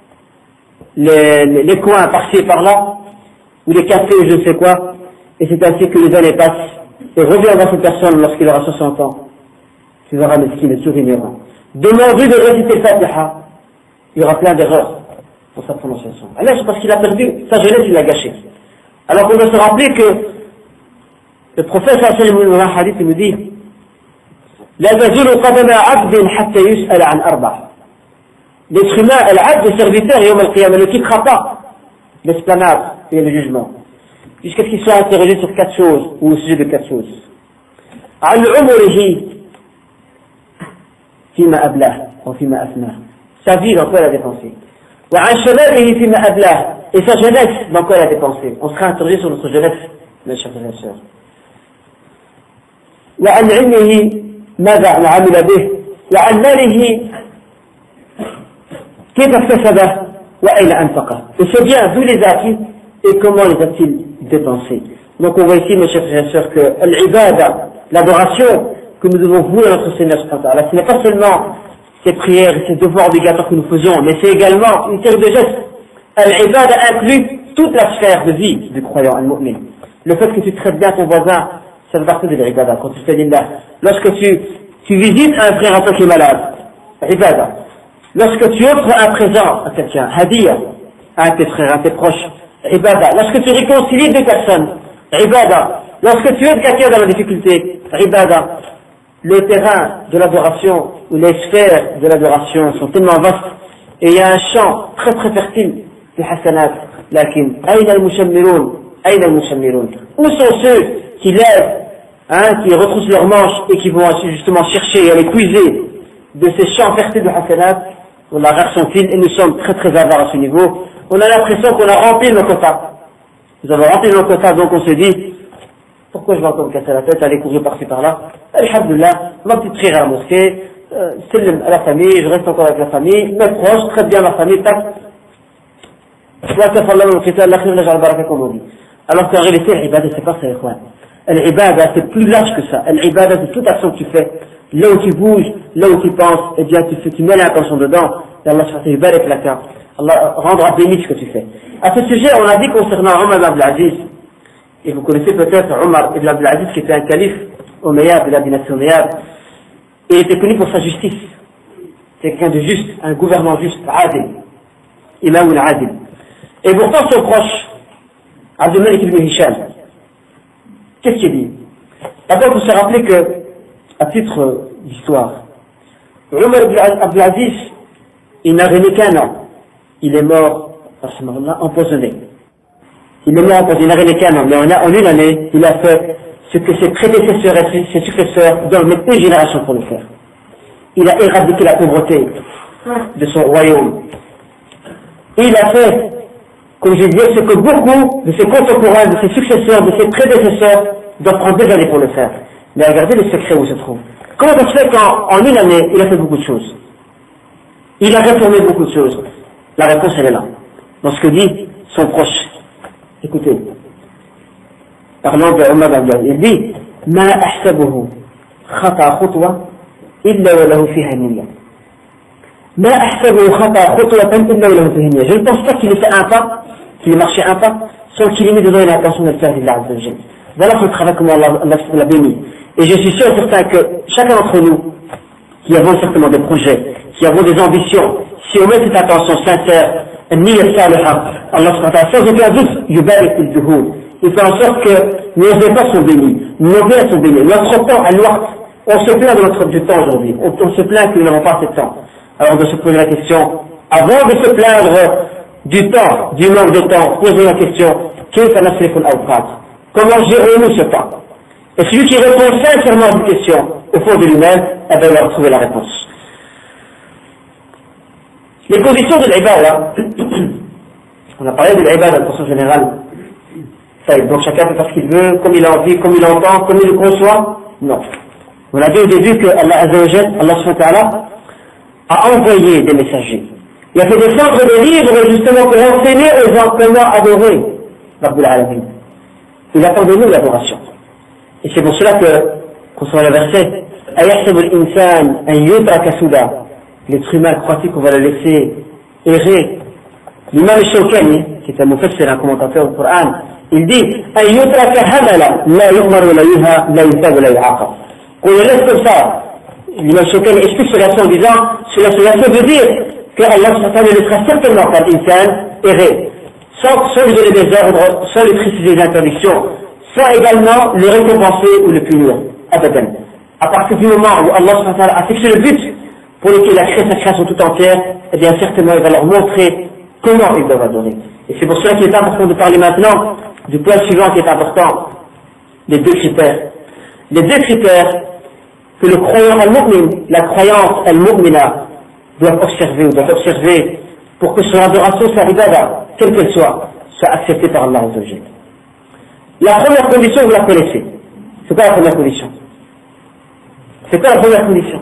Les, les, les coins par-ci et par-là, ou les cafés ou je ne sais quoi, et c'est ainsi que les années passent, et reviens voir cette personne lorsqu'il aura soixante ans, tu verras mesquine et souvenirant. Demande-lui de réciter le Fatiha, il y aura plein d'erreurs pour sa prononciation. Alors c'est parce qu'il a perdu sa jeunesse, il l'a gâché. Alors qu'on doit se rappeler que le prophète sallallahu alayhi wa sallam il nous dit لا تزول قدم عبد حتى يسأل عن أربع. L'être humain, l'abd, le serviteur, et al qiyamah ne quittera pas l'esplanade et le jugement, jusqu'à ce qu'il soit interrogé sur quatre choses, ou au sujet de quatre choses. عن عمره فيما أبلاه وفيما أفناه. Sa vie, dans quoi elle a dépensé. وعن شبابه فيما أبلاه. Et sa jeunesse, dans quoi elle a dépensé. On sera interrogé sur notre jeunesse, mes chers frères et sœurs. وعن علمه ماذا عمل به. وعن ماله كيف اكتسبه وأين أنفقه. Et c'est bien d'où les a acquis et comment les a-t-il dépensés. Donc on voit ici, mes chers frères et sœurs, que l'ibada, l'adoration que nous devons vouer à notre Seigneur, ce n'est pas seulement ces prières et ces devoirs obligatoires que nous faisons, mais c'est également une série de gestes. L'ibada inclut toute la sphère de vie du croyant, al-mu'min. Le fait que tu traites bien ton voisin, ça fait partie de l'ibada. Quand tu fais l'illah, lorsque tu, tu visites un frère à toi qui est malade, ibada. Lorsque tu offres un présent à quelqu'un, hadiya, à tes frères, à tes proches, ibada. Lorsque tu réconcilies deux personnes, ibada. Lorsque tu aides quelqu'un dans la difficulté, ibada. Le terrain de l'adoration, ou les sphères de l'adoration sont tellement vastes, et il y a un champ très très fertile de hasanat. Lakin, aïna al-mushammiroun, aïna al-mushammiroun. Où sont ceux qui lèvent, hein, qui retroussent leurs manches et qui vont justement chercher et aller puiser de ces champs fertiles de hasanat? On a rares sont-ils, et nous sommes très très avares à ce niveau. On a l'impression qu'on a rempli nos quotas. Nous avons rempli nos quotas, donc on se dit, pourquoi je vais encore me casser la tête, aller courir par-ci par-là? Alhamdulillah, ma petite prière à la mosquée, euh, à la famille, je reste encore avec la famille, mes proches, traite bien ma famille, tac. Alors qu'en réalité, l'ibada, c'est pas ça, ikhwan. L'ibada, c'est plus large que ça. L'ibada, c'est toute action que tu fais là où tu bouges, là où tu penses, eh bien tu, fais, tu mets l'intention dedans, et Allah subhanahu wa ta'ala, Allah rendra béni ce que tu fais. À ce sujet, on a dit concernant Omar ibn Abdelaziz, et vous connaissez peut-être Omar ibn Abdelaziz qui était un calife omeyyade de la dynastie omeyyade, et il était connu pour sa justice. C'est quelqu'un de juste, un gouvernant juste, adil, imam al-adil. Et pourtant son proche, Abdul Malik ibn Hisham, qu'est-ce qu'il dit? D'abord, il faut se rappeler que, à titre d'histoire, Omar ibn Abdelaziz, il n'a régné qu'un an. Il est mort, empoisonné. Il est mort empoisonné, il n'a régné qu'un an. Mais en une année, il a fait ce que ses prédécesseurs et ses successeurs doivent mettre une génération pour le faire. Il a éradiqué la pauvreté de son royaume. Et il a fait, comme je disais, ce que beaucoup de ses contemporains, de ses successeurs, de ses prédécesseurs doivent prendre des années pour le faire. Mais regardez le secret où il se trouve. Comment ça se fait qu'en une année, il a fait beaucoup de choses? Il a réformé beaucoup de choses. La réponse, elle est là. Dans ce que dit son proche. Écoutez. Parlant de Omar ibn Abdelaziz, il dit ما أحسبه خطأ خطوة إلا وله فيها نية. ما أحسبه خطأ خطوة إلا وله فيها نية. Je ne pense pas qu'il ait fait un pas, qu'il ait marché un pas, sans qu'il ait mis dedans une intention de le faire d'Allah Azza wa Jalla. Voilà son travail, comment Allah l'a béni. Et je suis sûr et certain que chacun d'entre nous, qui avons certainement des projets, qui avons des ambitions, si on met cette attention sincère, النية الصالحة, Allah subhanahu wa ta'ala, sans aucun doute, يبارك الجهود. Il fait en sorte que nos efforts sont bénis, nos biens sont bénis, notre temps, on se plaint de notre du temps aujourd'hui, on, on se plaint que nous n'avons pas assez de temps. Alors on doit se poser la question, avant de se plaindre du temps, du manque de temps, posez la question, comment gérons-nous ce temps? Et celui qui répond sincèrement à cette question, au fond de lui-même, eh bien, il va retrouver la réponse. Les conditions de l'ibada, on a parlé de l'ibada de façon générale. Donc chacun peut faire ce qu'il veut, comme il a envie, comme il entend, comme il le conçoit. Non. On a dit au début que Allah Azza wa Jalla, Allah subhanahu wa ta'ala, a envoyé des messagers. Il a fait des centres de livres justement pour enseigner aux gens comment adorer Rabbul Alamin. Il attend de nous l'adoration. Et c'est pour cela que, concernant le verset, أَيَحْسَبُ الْإِنسَانَ أَنْ يُتْرَكَ سُدًى. L'être humain croit-il qu'on va le laisser errer? L'imam al-Shawkani, qui est un mufassir, un commentateur du Coran, il dit أَنْ يُتْرَكَ هَمَلًا لَا يُؤْمَرُ وَلَا يُنْهَى لَا يُثَابُ وَلَا يُعَاقَبُ. Qu'on le laisse comme ça. L'imam Shawkani explique ce verset en disant cela, cela veut dire que Allah ne laissera certainement pas l'insan errer, sans, sans lui donner des ordres, sans lui préciser des interdictions, sans également le récompenser ou le punir. Abadan. À partir du moment où Allah a fixé le but pour lequel il a créé sa création tout entière, eh bien certainement il va leur montrer comment ils doivent adorer. Et c'est pour cela qu'il est important de parler maintenant du point suivant qui est important, les deux critères. Les deux critères que le croyant al-mu'min, la croyance al-mu'mina, doit observer ou doit observer pour que son adoration, sa ibada, quelle qu'elle soit, soit acceptée par Allah Azza wa Jalla. La première condition, vous la connaissez. C'est quoi la première condition? C'est quoi la première condition?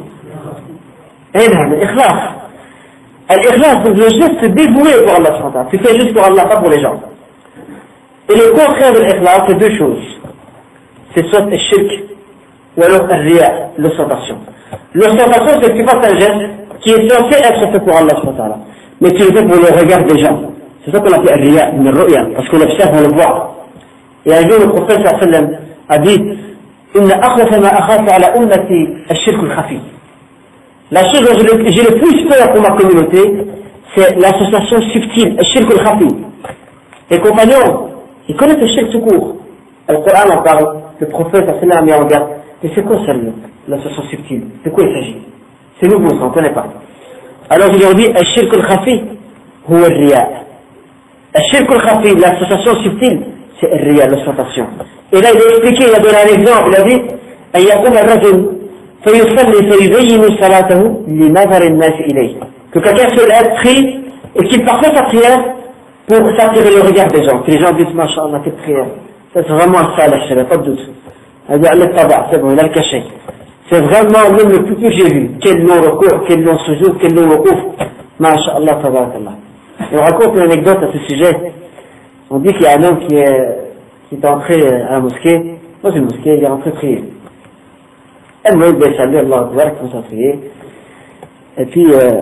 L'ikhlas. L'ikhlas, c'est le geste dévoué pour Allah subhanahu wa ta'ala. Tu fais juste pour Allah, pas pour les gens. Et le contraire de l'ikhlas, c'est deux choses. C'est soit le shirk, ou alors le riya, l'ostentation. L'ostentation, c'est que tu fasses un geste qui est censé être fait pour Allah subhanahu wa ta'ala. Mais tu le fais pour le regard des gens. C'est ça qu'on appelle riya, une ru'ya, parce qu'on observe, on le voit. Et un jour, le prophète sallallahu alayhi wa sallam a dit إن أخوف ما أخاف على أمتي الشرك الخفي. La chose dont j'ai le plus peur pour ma communauté, c'est l'association subtile, le shirk al-khafi. Les compagnons, ils connaissent le shirk tout court. Le Coran en parle, le prophète a fait mis en garde. Mais c'est quoi ça, l'association subtile? De quoi il s'agit? C'est nouveau, ça, on ne connaît pas. Alors aujourd'hui, le shirk al-khafi, c'est le riya. Le shirk al-khafi, l'association subtile, c'est le riya, l'ostentation. Et là, il a expliqué, il a donné un exemple, il a dit أن يقوم الرجل فيصلي فيبين صلاته لنظر الناس إليه. Que quelqu'un se lève, prie, et qu'il parfaite sa prière pour s'attirer le regard des gens. Que les gens disent, Masha'Allah, quelle prière. C'est vraiment un salih, il n'y a pas de doute. Il dit, Allah tabac, c'est bon, il a le caché. C'est vraiment l'homme le plus que j'ai vu. Quel long recours, quel long sujoud, quel long recours. Masha'Allah, tabarakallah. Et on raconte une anecdote à ce sujet. On dit qu'il y a un homme qui est, qui est entré à la mosquée, dans une mosquée, il est rentré prier. Elle m'a dit, salut, Allah, concentré. Et puis, euh,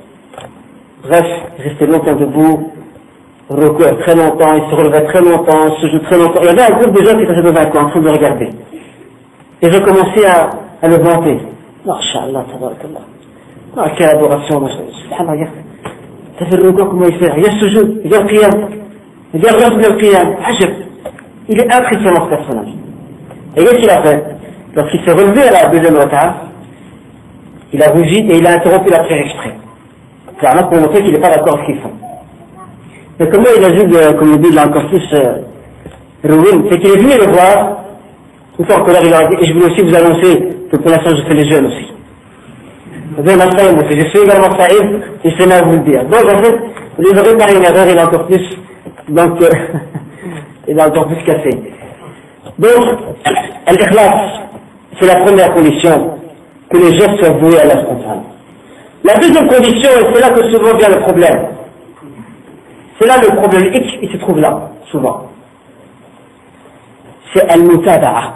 bref, il restait longtemps debout, recours très longtemps, il se relevait très longtemps, il se joue très longtemps. Il y avait un groupe de gens qui étaient dans un coin en train de regarder. Et j'ai commencé à, à le vanter. Masha'Allah, tabarakallah. Ah, quelle adoration, subhanallah, regarde. T'as fait le recours, comment il fait? Regarde ce jeu, regarde le qiyam. Regarde le qiyam. Ajab. Il est impressionnant ce personnage. Et qu'est-ce qu'il a fait? Lorsqu'il s'est relevé à la deuxième raka'a, il a rougi et il a interrompu la prière exprès. Clairement pour montrer qu'il n'est pas d'accord avec ce qu'ils font. Mais comment il a vu, de, comme on dit, il a encore plus euh, ruine, c'est qu'il est venu le voir, une fois en colère, il a dit, et je voulais aussi vous annoncer que pour l'instant je fais les jeunes aussi. Je suis également saïd, et c'est là vous le dire. Donc en fait, vous les aurez par une erreur, il a encore plus, donc euh, il a encore plus cassé. Donc, al-ikhlas, c'est la première condition, que les gestes soient voués à la spontanéité. La deuxième condition, et c'est là que souvent vient le problème, c'est là le problème X, il se trouve là, souvent. C'est al-mutaba'a.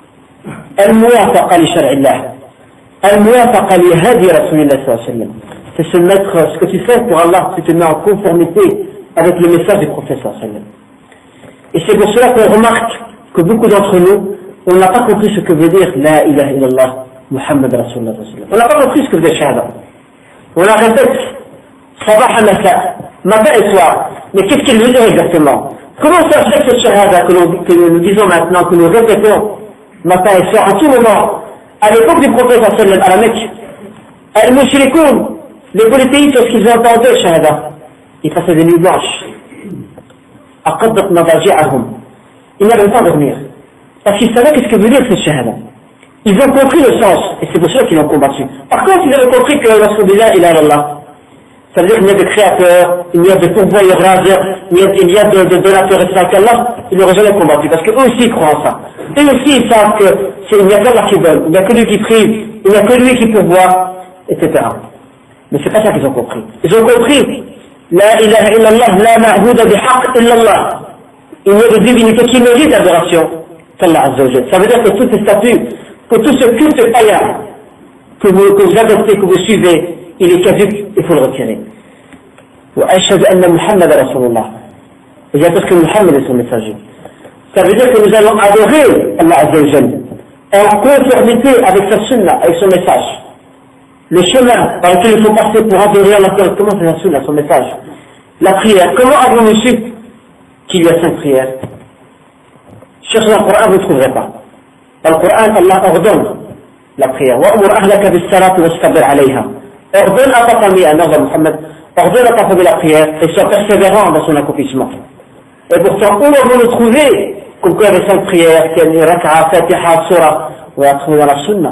Al-muwafaqa li shar'illah. Al-muwafaqa li hadi Rasulillah sallallahu alayhi wa sallam. C'est se mettre, ce que tu fais pour Allah, tu te mets en conformité avec le message du prophète sallallahu alayhi wa sallam. Et c'est pour cela qu'on remarque que beaucoup d'entre nous, on n'a pas compris ce que veut dire La ilaha illallah Muhammad Rasulullah sallallahu alayhi wa sallam. On n'a pas compris ce que veut dire shahada. On la répète, sabah masa, matin et soir. Mais qu'est-ce qu'il veut dire exactement? Comment ça se fait cette shahada que, que nous disons maintenant, que nous répétons matin et soir, en tout moment? À l'époque du prophète sallallahu alayhi wa sallam, à la Mecque, al-mushrikoun, les polythéistes, lorsqu'ils entendaient shahada, ils passaient des nuits blanches. Aqaddat madaji'ahum. Ils n'avaient pas à dormir. Parce qu'ils savaient qu'est-ce que veut dire cette shahada. Ils ont compris le sens, et c'est pour cela qu'ils l'ont combattu. Par contre, ils avaient compris que Rasulullah, il est Allah. Ça veut dire qu'il y a des créateurs, il y a des pourvoyeurs rageurs, il y a, il y a de, de donateurs et ça qu'Allah, ils n'auraient jamais combattu. Parce qu'eux aussi ils croient en ça. Eux aussi ils savent qu'il n'y a qu'Allah qui donne, il n'y a que lui qui prie, il n'y a que lui qui pourvoit, et cetera. Mais c'est pas ça qu'ils ont compris. Ils ont compris, La ilaha illallah, la ma'bouda bihaq illallah. Il n'y a de divinité qui mérite l'adoration qu'Allah Azza wa Jalla. Ça veut dire que tous ces statuts, que tout ce culte païen que vous, que vous adoptez, que vous suivez, il est caduc, il faut le retirer. Wa ashhadu anna Muhammad Rasulullah. Et j'atteste que Muhammad est son messager. Ça veut dire que nous allons adorer Allah Azza wa Jalla en conformité avec sa sunna, avec son message. Le chemin par lequel il faut passer pour adorer Allah, comment c'est la sunna, son message? La prière. Comment avons-nous su qu'il y a cinq prières? Cherchez dans le Coran, vous ne trouverez pas. Dans le Coran, Allah ordonne la prière. وَأْمُرْ أَهْلَكَ بِالصَّلَاةِ وَاسْتَبِرْ عَلَيْهَا. Ordonne à ta famille, à Nabi Muhammad, ordonne à ta famille la prière et sois persévérant dans son accomplissement. Et pourtant, où avons-nous trouvé comme quoi il y avait cinq prières, qu'il y a une raka'a, fatiha, surah, on va trouver dans la sunna.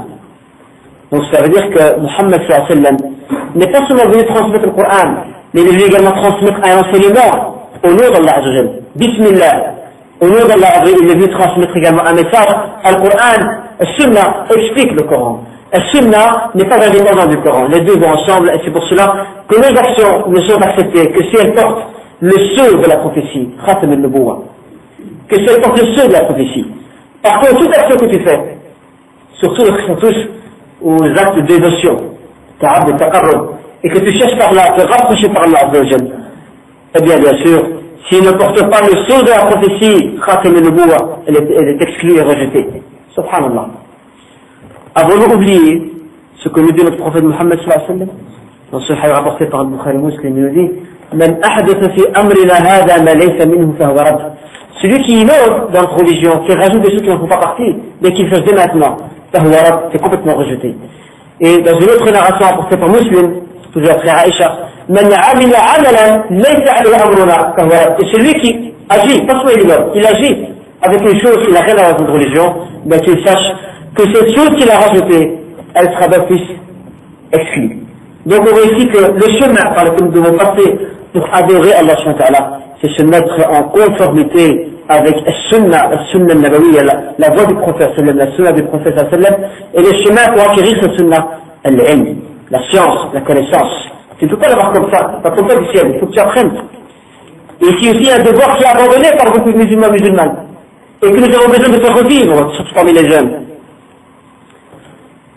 Donc ça veut dire que Muhammad sallallahu alayhi wa sallam n'est pas seulement venu transmettre le Coran, mais il est venu également transmettre un enseignement au nom d'Allah Azza wa Jalla. Bismillah. Au nom d'Allah Azza wa Jalla, il est venu transmettre également un message. Al-Coran, Al-Sunnah explique le Coran. Al-Sunnah n'est pas indépendant du Coran. Les deux vont ensemble et c'est pour cela que nos actions ne sont acceptées que si elles portent le sceau de la prophétie. Khatam al-Nubuwah. Que si elles portent le sceau de la prophétie. Par contre, toute action que tu fais, surtout lorsque ça touche aux actes de dévotion, ta'ab de taqarrub, et que tu cherches par là à te rapprocher par Allah Azza wa Jalla, eh bien, bien sûr, s'il ne porte pas le sceau de la prophétie, Khatam al-Nubuwah, elle est, elle est exclue et rejetée. Subhanallah. Avons-nous oublié ce que nous dit notre prophète Muhammad sallallahu alayhi wa sallam? Dans ce hadith rapporté par Al-Bukhari Muslim, il nous dit Man ahdatha fi amrina hadha ma laysa minhu fahuwa radd. Celui qui innove dans notre religion, qui rajoute des choses qui n'en font pas partie, mais qui le fait dès maintenant, fahuwa radd, c'est complètement rejeté. Et dans une autre narration apportée par Muslim, toujours après Aïcha, Man amila amalan laysa alayhi amruna fahuwa radd. Et celui qui agit, pas seulement il innove, il agit avec une chose qui n'a rien à voir avec notre religion, ben qu'il sache que cette chose qu'il a rajoutée, elle sera d'office exclue. Donc on voit ici que le chemin par lequel nous devons passer pour adorer Allah subhanahu wa ta'ala, c'est se mettre en conformité avec la sunna, la sunna nabawiyya, la, la voie du prophète, la sunna du prophète, et le chemin pour acquérir cette sunna, al-ilm, la science, la connaissance. Tu ne peux pas l'avoir comme ça, pas comme ça du ciel, il faut que tu apprennes. Et ici aussi un devoir qui est abandonné par beaucoup de musulmans musulmanes, et que nous avons besoin de faire revivre, surtout parmi les jeunes.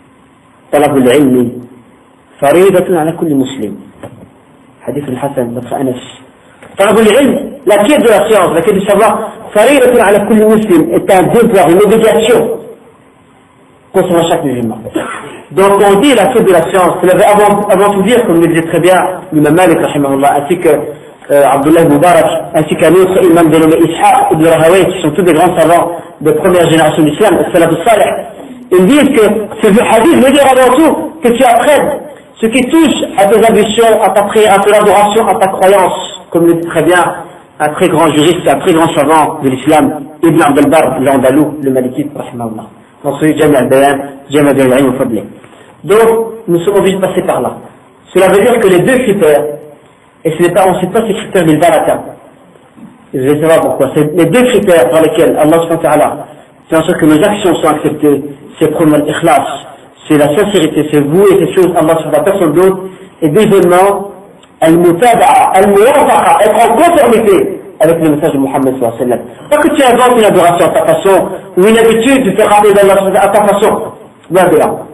طلب العلم فريضة على كل مسلم. حديث الحسن بن أنس. طلب العلم, la quête de la science, la quête du savoir, فريضة على كل مسلم, est un devoir, une obligation concernant chaque musulman. Donc on dit la quête de la science, c'est avant, avant tout dire, comme le disait très bien l'imam Malik rahimahullah, ainsi que euh, Abdullah Mubarak, ainsi qu'un autre imam dénommé Ishaq ibn Rahawayh, qui sont tous des grands savants de première génération d'islam, al-Salaf al-Salih. Ils disent que ce hadith veut dire avant tout que tu apprennes ce qui touche à tes ambitions, à ta prière, à ton adoration, à ta croyance, comme le dit très bien un très grand juriste, un très grand savant de l'islam, Ibn Abd al-Barr, l'Andalou, le Malikite, rahimahullah. Dans ce Jami' al-Bayan, Jami' al-Ilm al-Fadli. Donc, nous sommes obligés de passer par là. Cela veut dire que les deux critères, et ce n'est pas, on ne cite pas ces critères bil baraka. Je vais savoir pourquoi. C'est les deux critères par lesquels Allah subhanahu wa ta'ala fait en sorte que nos actions soient acceptées, c'est premier l'ikhlas, c'est la sincérité, c'est vouer ces choses à Allah sur la personne d'autre, et deuxièmement, al-mutaba'a, al-muwafaqa, être en conformité avec le message de Muhammad sallallahu alayhi wa sallam. Pas que tu inventes une adoration à ta façon, ou une habitude de faire rappeler d'Allah à ta façon, loin de là.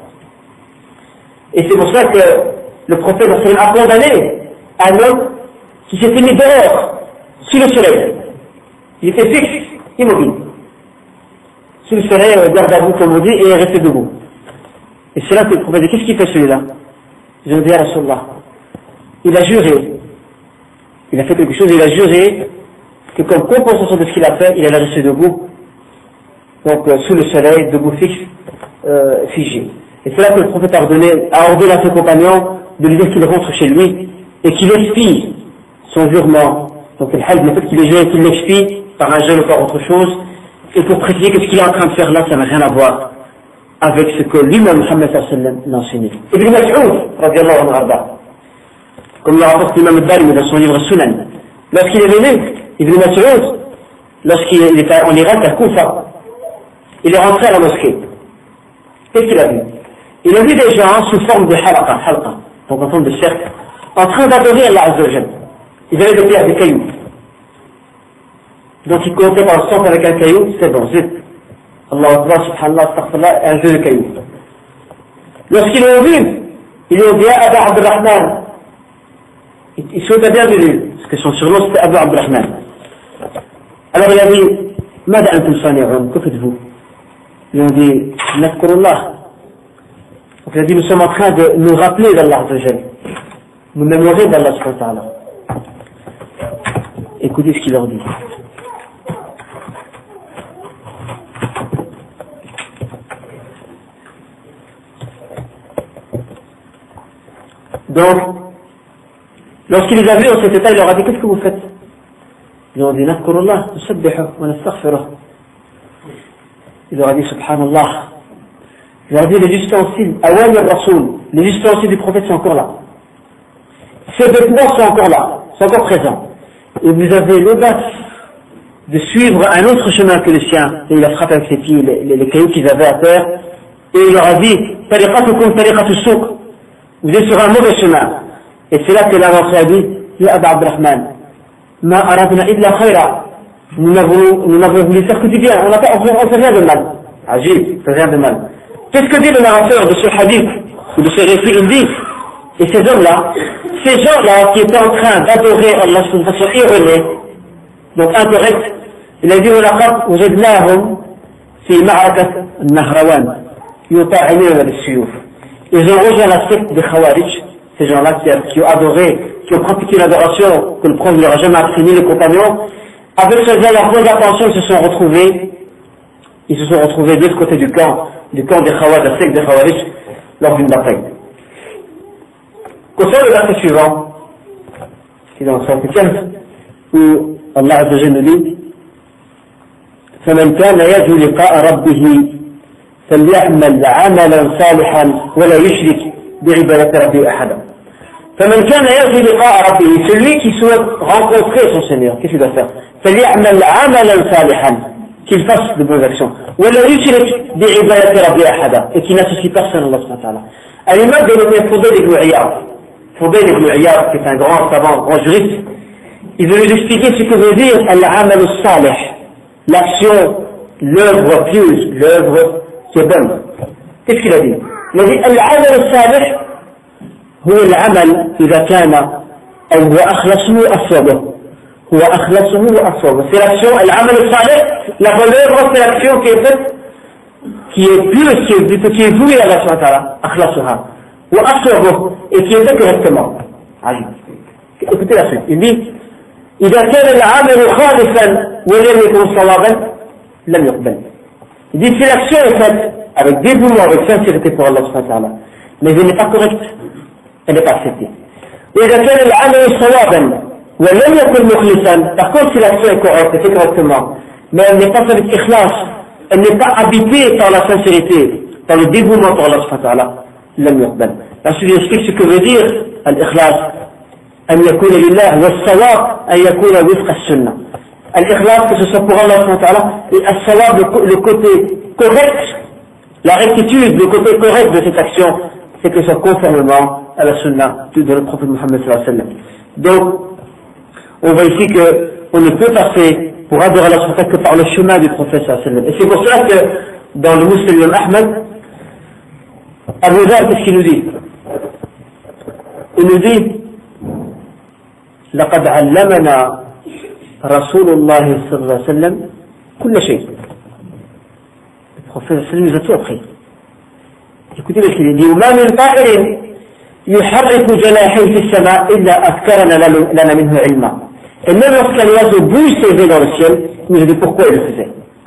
Et c'est pour ça que le prophète sallallahu alayhi wa sallam a condamné un homme qui s'était mis dehors, sous le soleil. Il était fixe, immobile. Sous le soleil, garde à vous comme on dit, et il est resté debout. Et c'est là que le prophète dit, qu'est-ce qu'il fait celui-là? Ils ont dit à Rasulallah, il a juré, il a fait quelque chose, il a juré que comme compensation de ce qu'il a fait, il allait rester debout, donc euh, sous le soleil, debout fixe, euh, figé. Et c'est là que le prophète a ordonné, a ordonné à ses compagnons de lui dire qu'il rentre chez lui et qu'il expie son jurement. Donc le hajj, le fait qu'il est juré et qu'il l'expie par un jeûne ou par autre chose, et pour préciser que ce qu'il est en train de faire là, ça n'a rien à voir avec ce que lui-même, Muhammad sallallahu alayhi wa sallam, l'a enseigné. Ibn Mas'ud, radiallahu anhu, comme le rapporte l'imam al-Darimi dans son livre Sunan, lorsqu'il est venu, Ibn Mas'ud, lorsqu'il était en Irak, à Koufa, il est rentré à la mosquée. Qu'est-ce qu'il a vu? Il a vu des gens sous forme de halqa, halqa, donc en forme de cercle, en train d'adorer Allah Azza wa Jal. Ils avaient des pierres, des cailloux. Donc il comptait par le centre avec un caillou, c'est bon, zut. Allah Akbar, subhanallah, astaghfirullah, un jeu de cailloux. Lorsqu'ils l'ont vu, ils lui ont dit à Abu Abdurrahman. Il souhaitait bien venir, parce que son surnom c'était Abu Abdurrahman. Alors il a dit, Mada antum sani'un, que faites-vous? Ils ont dit, Nadkurullah. Donc il a dit, nous sommes en train de nous rappeler d'Allah Azza wa Jal, nous mémorer d'Allah subhanahu wa ta'ala. Écoutez ce qu'il leur dit. Donc, lorsqu'il les a vus en cet état, il leur a dit, qu'est-ce que vous faites? Ils ont dit, Nadkurullah, nusabbihu wa nastaghfiruh. Il leur a dit, subhanallah. Il leur a dit, les ustensiles, awal al-rasoul, les ustensiles du prophète sont encore là. Ces vêtements sont encore là, sont encore présents. Et vous avez l'audace de suivre un autre chemin que le sien. Et il a frappé avec ses pieds les, les, les cailloux qu'ils avaient à terre. Et il leur a dit, tariqatukum tariqatu souq. Vous êtes sur un mauvais chemin. Et c'est là que l'avancé a dit, Ya Abu Abdurrahman, ma aradna illa khayra. Nous n'avons voulu faire que du bien. On n'a pas, on fait rien de mal. Agib, fait rien de mal. Qu'est-ce que dit le narrateur de ce hadith, ou de ce récit? Il dit, et ces hommes-là, ces gens-là qui étaient en train d'adorer Allah d'une façon erronée, donc incorrecte, il a dit, وَلَقَدْ وَجَدْنَاهُمْ فِي مَعْرَكَةِ النَّهْرَوَانِ يُطَاعِنُونَ بِالسُّيُوفِ. Ils ont rejoint la secte des Khawarij, ces gens-là qui, qui ont adoré, qui ont pratiqué l'adoration que le prophète ne leur a jamais appris, ni les compagnons. Avec ce gars, leur bonne attention, ils se sont retrouvés, ils se sont retrouvés de l'autre côté du camp, du camp des Khawarij, la secte des Khawarij, lors d'une bataille. Concernant le verset suivant, qui est dans le sourate Al-Kahf, où Allah Azza wa Jalla dit, فمن كان يرجو لقاء ربه فليعمل عملا صالحا ولا يشرك بعبادة ربه أحدا. فمن كان يرجو لقاء ربه, celui qui souhaite rencontrer son Seigneur, qu'est-ce qu'il doit faire? فليعمل عملا صالحا, qu'il fasse de bonnes actions. ولا يشرك بعبادة ربه أحدا, et qu'il n'associe personne à Allah subhanahu wa ta'ala. À l'image de nommé Fudayl ibn Iyad. Fudayl ibn Iyad, qui est un grand savant, grand juriste, il veut nous expliquer ce que veut dire al-amal al-salih, l'action, l'œuvre pieuse, l'œuvre qui est bonne. Qu'est-ce qu'il a dit? الذي العمل الصالح هو العمل إذا كان أو هو أخلصه وأصوبه هو أخلصه وأصوبه c'est l'action العمل الصالح la bonne c'est l'action qui est faite qui est pure qui est, qui est vouée à Allah subhanahu wa ta'ala أخلصها وأصوبه et qui est fait correctement عجيب écoutez la suite il dit إذا كان العمل خالصا ولم يكن صوابا لم يقبل il dit si l'action est faite avec dévouement, avec sincérité pour Allah subhanahu wa ta'ala mais elle n'est pas correcte elle n'est pas acceptée وإذا كان العمل صوابا ولم يكن مخلصا par contre si l'action est correcte c'est correctement mais elle n'est pas avec ikhlas elle n'est pas habitée par la sincérité par le dévouement pour Allah subhanahu wa ta'ala لم يقبل ensuite il explique ce que veut dire الإخلاص أن يكون لله والصواب أن يكون وفق السنة الإخلاص que ce soit pour Allah subhanahu wa ta'ala et الصواب le côté correct la rectitude le côté correct de cette action c'est que ce soit conformément à la sunna de notre prophète Mohammed sallallahu alayhi wa sallam. Donc, on voit ici qu'on ne peut passer pour adorer Allah subhanahu wa ta'ala que par le chemin du prophète sallallahu alayhi wa sallam. Et c'est pour cela que dans le Muslim Ahmed, Abu Dhar, qu'est-ce qu'il nous dit? Il nous dit لقد علمنا رسول الله صلى الله عليه وسلم كل شيء. Le prophète sallallahu alayhi wa sallam nous a tout appris. Écoutez ce qu'il dit وما من طائر يحرك جناحيه في السماء إلا أذكرنا لنا منه علما. Et même lorsqu'un oiseau bouge ses ailes dans le ciel, il nous dit pourquoi il le faisait.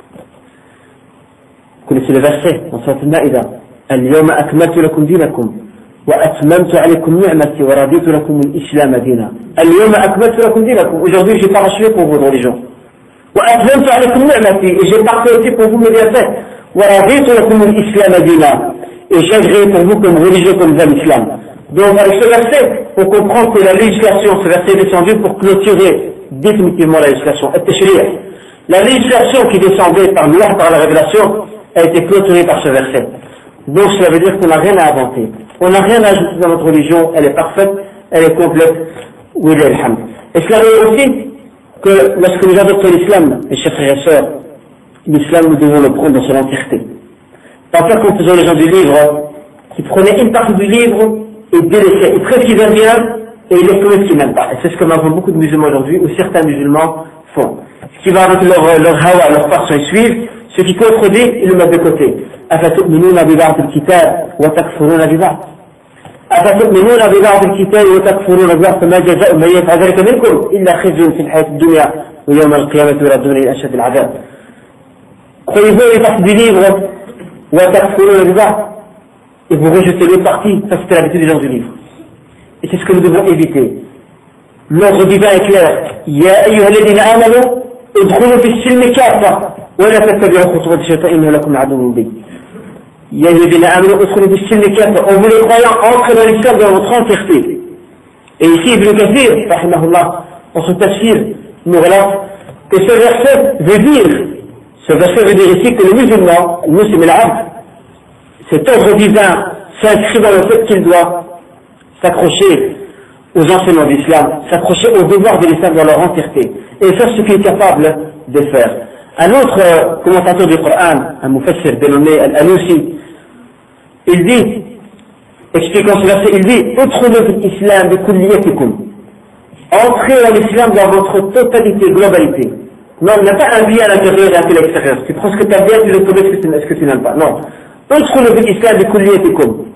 Vous connaissez le verset dans Sourate Al-Maïda اليوم أكملت لكم دينكم وأتممت عليكم نعمتي ورضيت لكم الإسلام دينا. اليوم أكملت لكم دينكم. Aujourd'hui j'ai parachevé pour votre religion. وأتممت عليكم نعمتي et j'ai parfait pour vous mes bienfaits. ورضيت لكم الإسلام دينا. Et j'ai agréé pour vous comme religieux comme vous l'islam. Donc avec ce verset, on comprend que la législation, ce verset est descendu pour clôturer définitivement la législation. La législation qui descendait par l'ordre, par la révélation, a été clôturée par ce verset. Donc cela veut dire qu'on n'a rien à inventer. On n'a rien à ajouter dans notre religion, elle est parfaite, elle est complète. Oui, alhamd. Et cela veut dire aussi que lorsque nous adoptons l'islam, mes chers frères et sœurs, l'islam nous devons le prendre dans son entièreté. Parfois, quand nous faisons les gens du livre, qui prenaient une partie du livre et délaissaient, ils prennent ce qu'ils aiment bien et ils laissent tomber ce qu'ils n'aiment pas. Et c'est ce que maintenant beaucoup de musulmans aujourd'hui, ou certains musulmans font. Ce qui va avec leur, leur hawa, leur passion, ils suivent, ce qui contredit, ils le mettent de côté. أفتؤمنون ببعض الكتاب وتكفرون ببعض أفتؤمنون ببعض الكتاب وتكفرون ببعض فما جزاء من يفعل ذلك منكم إلا خزي في الحياة الدنيا ويوم القيامة يردون إلى أشد العذاب. Croyez-vous les parties du livre وتكفرون ببعض et vous rejetez les parties, ça c'était l'habitude des gens du livre. Et c'est ce que nous devons éviter. L'ordre divin est clair. يا أيها الذين آمنوا ادخلوا في السلم كافة ولا تتبعوا خطوات الشيطان إنه لكم عدو مبين. يا أيها الذين آمنوا ادخلوا في السلم كافة. On vous les croyants entrez dans l'islam dans votre entièreté. Et ici Ibn Kathir, rahimahullah, dans son tafsir, nous relate que ce verset veut dire, ce verset veut dire ici que le musulman, le muslim et l'abd, cet ordre divin s'inscrit dans le fait qu'il doit s'accrocher aux enseignements de l'islam, s'accrocher aux devoirs de l'islam dans leur entièreté, et faire ce qu'il est capable de faire. Un autre euh, commentateur du Coran, un mufassir dénommé Al-Anusi, il dit, expliquant ce verset, il dit, Udkhulu fil islam bi kulliyatikum. Entrez dans l'islam dans votre totalité, globalité. Non, il n'y a pas un bien à l'intérieur et un bien à l'extérieur. Tu prends ce que tu as bien, tu le connais ce que tu n'aimes pas. Non. ادخلوا في الإسلام بكليتكم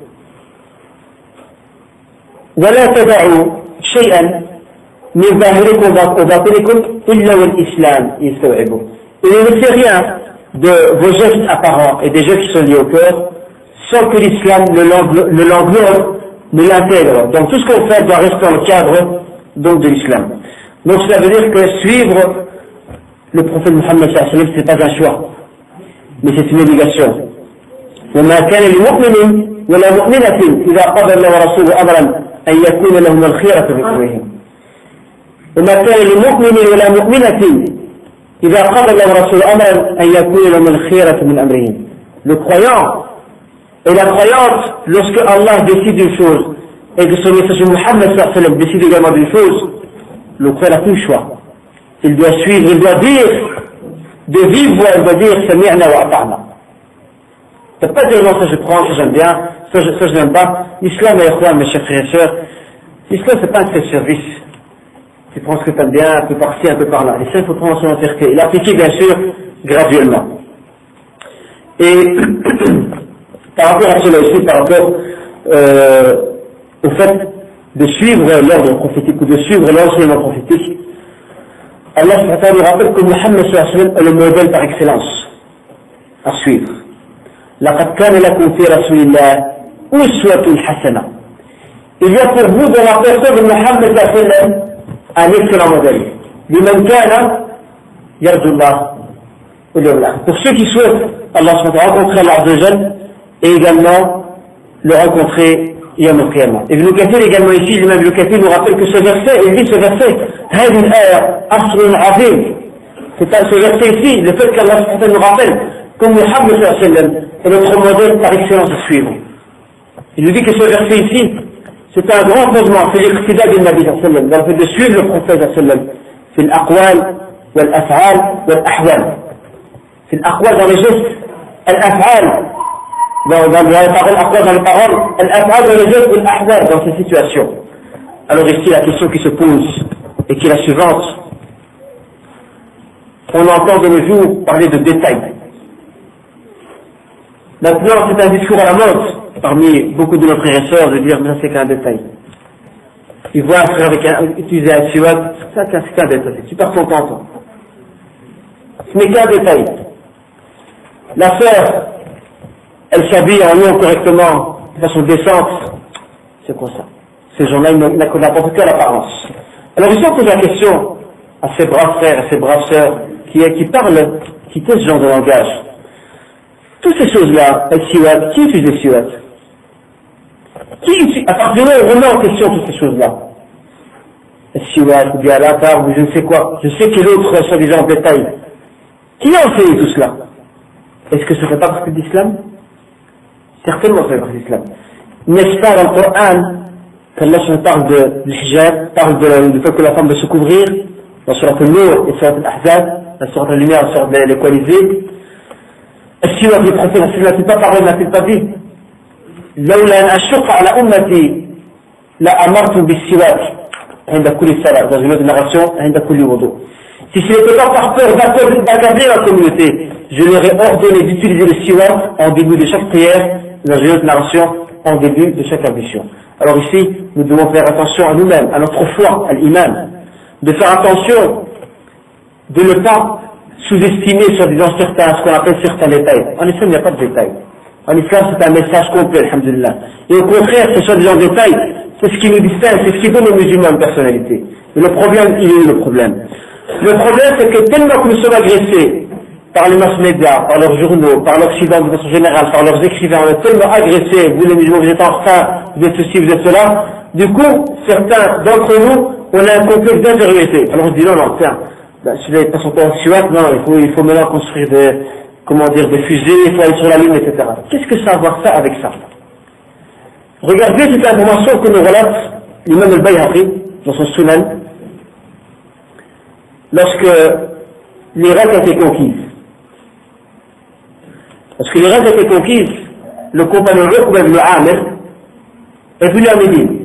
ولا تدعوا شيئا من ظاهركم وباطنكم إلا والإسلام يستوعبه. Et ne laissez rien de vos gestes apparents et des gestes qui sont liés au cœur sans que l'islam ne l'englobe, ne l'intègre. Donc tout ce qu'on fait doit rester dans le cadre donc, de l'islam. Donc cela veut dire que suivre le prophète Mohammed sallallahu alayhi wa sallam, ce n'est pas un choix, mais c'est une obligation. وما كان لمؤمن ولا مؤمنة إذا قضى الله ورسوله أمرا أن يكون لهم الخيرة من أمرهم. وما كان لمؤمن ولا مؤمنة إذا قضى الله ورسوله أمرا أن يكون لهم الخيرة من أمرهم. Le croyant et la croyante, lorsque Allah décide une chose et que son messager Muhammad sallallahu alayhi wa sallam décide également d'une chose, le croyant n'a plus le choix. Il doit suivre, il doit dire de vive voix, il doit dire Sami'na wa ata'na. Tu ne peux pas dire non, ça je prends, ça j'aime bien, ça je, ça je n'aime pas. L'islam, mes chers frères et sœurs, l'islam c'est pas un self-service. Tu prends ce que tu aimes bien, un peu par-ci, un peu par-là. L'islam, il faut prendre son entièreté. Et l'appliquer, bien sûr, graduellement. Et par rapport à cela aussi, par rapport euh, au fait de suivre l'ordre prophétique ou de suivre l'enseignement prophétique, Allah subhanahu wa ta'ala nous rappelle que Muhammad sallallahu alayhi wa sallam est le modèle par excellence à suivre. لقد كان لكم في رسول الله أسوة حسنة. Il y a pour vous dans la personne de Muhammad sallallahu alayhi wa sallam un excellent modèle. لمن كان يرجو الله واليوم الآخر. Pour ceux qui souhaitent Allah subhanahu wa ta'ala rencontrer Allah azza wa jalla et également le rencontrer Yom al-Qiyamah. Ibn Kathir également ici, l'imam Ibn Kathir nous rappelle que ce verset, il dit ce verset, هذه الآية أصل عظيم. C'est ce verset ici, le fait qu'Allah subhanahu wa ta'ala nous rappelle que Muhammad sallallahu alayhi wa sallam est notre modèle par excellence à suivre. Il nous dit que ce verset ici, c'est un grand fondement, c'est l'iqtida du Nabi sallallahu alayhi wa sallam, dans le fait de suivre le prophète sallallahu alayhi wa sallam, في الأقوال والأفعال والأحوال. في الأقوال dans les gestes, الأفعال dans, dans les paroles, الأقوال dans les paroles, الأفعال dans les gestes, والأحوال dans ces situations. Alors ici la question qui se pose et qui est la suivante. On entend de nos jours parler de détails. Maintenant c'est un discours à la mode parmi beaucoup de nos frères et sœurs de dire mais ça c'est qu'un détail. Ils voient un frère avec un, utiliser un siwak, ça c'est qu'un détail, c'est super content. Ce n'est qu'un détail. La sœur, elle s'habille en lion correctement, de façon décente. C'est quoi ça? Ces gens-là, ils n'apportent qu'à l'apparence. Alors ils ont posé la question à ces braves frères, à ces braves sœurs, qui, qui parlent, qui testent ce genre de langage. Toutes ces choses-là, le siwak, qui utilise le siwak? Qui utilise, à partir de là, on remet en question toutes ces choses-là. Le siwak, ou bien à la barbe, ou je ne sais quoi. Je sais que l'autre, soi-disant en détail. Qui a enseigné tout cela? Est-ce que ça fait pas partie de l'islam? Certainement ça fait partie de l'islam. N'est-ce pas dans le Coran qu'Allah parle de l'hijab, parle de, du fait que la femme doit se couvrir, dans Surat al-Nur et Surat al-Ahzab, la Surat al-Lumière, la Surat l'équalisée. Est-ce que le prophète n'a-t-il pas parlé, n'a-t-il pas dit لولا أن أشق على أمتي لأمرتم بالسواك عند كل صلاة. Dans une autre narration, عند كل وضوء. Si ce n'était pas par peur d'accabler la communauté, je leur ai ordonné d'utiliser le siwak en début de chaque prière, dans une autre narration, en début de chaque ablution. Alors ici, nous devons faire attention à nous-mêmes, à notre foi, à l'imam, de faire attention de ne pas sous-estimer, soi-disant, certains, ce qu'on appelle certains détails. En islam, il n'y a pas de détails. En islam, c'est un message complet, alhamdulillah. Et au contraire, ces soi-disant détails, c'est ce qui nous distingue, c'est ce qui donne aux musulmans une personnalité. Et le problème, il est où le problème? Le problème, c'est que tellement que nous sommes agressés par les mass médias, par leurs journaux, par l'Occident de façon générale, par leurs écrivains, on est tellement agressés, vous les musulmans, vous êtes en retard, vous êtes ceci, vous êtes cela. Du coup, certains d'entre nous, on a un complexe d'infériorité. Alors on se dit non, non, tiens, ben, si les personnes sont en siwak, non, il faut, il faut maintenant construire des, comment dire, des fusées, il faut aller sur la lune, et cetera. Qu'est-ce que ça a à voir ça avec ça? Regardez cette information que nous relate l'imam al-Bayhaqi dans son Sunan, lorsque l'Irak a été conquise. Lorsque l'Irak a été conquise, le compagnon Uqba ibn Amir est venu à Médine.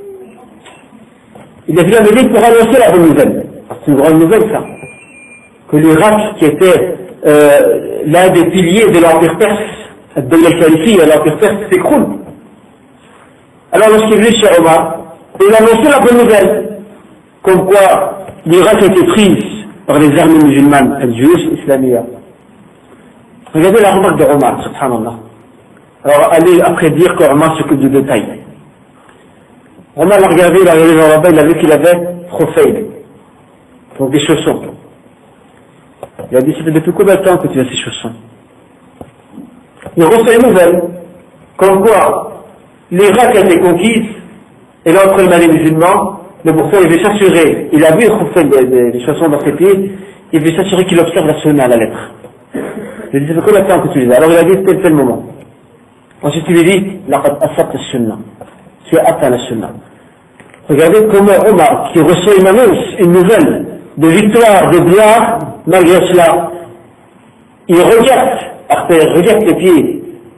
Il est venu à Médine pour annoncer la bonne nouvelle. C'est une grande nouvelle ça. Que l'Irak, qui était euh, l'un des piliers de l'Empire perse, de l'Empire l'Empire perse s'écroule. Alors lorsqu'il est venu chez Omar, il a annoncé la bonne nouvelle, comme quoi l'Irak a été prise par les armées musulmanes, al-Juyush islamiyya. Regardez la remarque de Omar, subhanallah. Alors allez après dire qu'Omar s'occupe de détails. Omar l'a regardé, il a regardé dans la bas, il a vu qu'il avait Khufayl, donc des chaussons. Il a dit, ça fait depuis combien de temps que tu as ces chaussons? Il reçoit une nouvelle, comme quoi l'Irak a été conquise, et l'entre les musulmans, le bourgeois, il veut s'assurer, il a vu les chaussons dans ses pieds, il veut s'assurer qu'il observe la sunna à la lettre. Il lui dit, ça fait combien de temps que tu les as? Alors il a dit, c'était tel moment. Ensuite il lui dit, laqad asabta sunna. Tu as atteint la sunna. Regardez comment Omar, qui reçoit une annonce, une nouvelle de victoire, de gloire, malgré cela, il regarde, après il regarde les pieds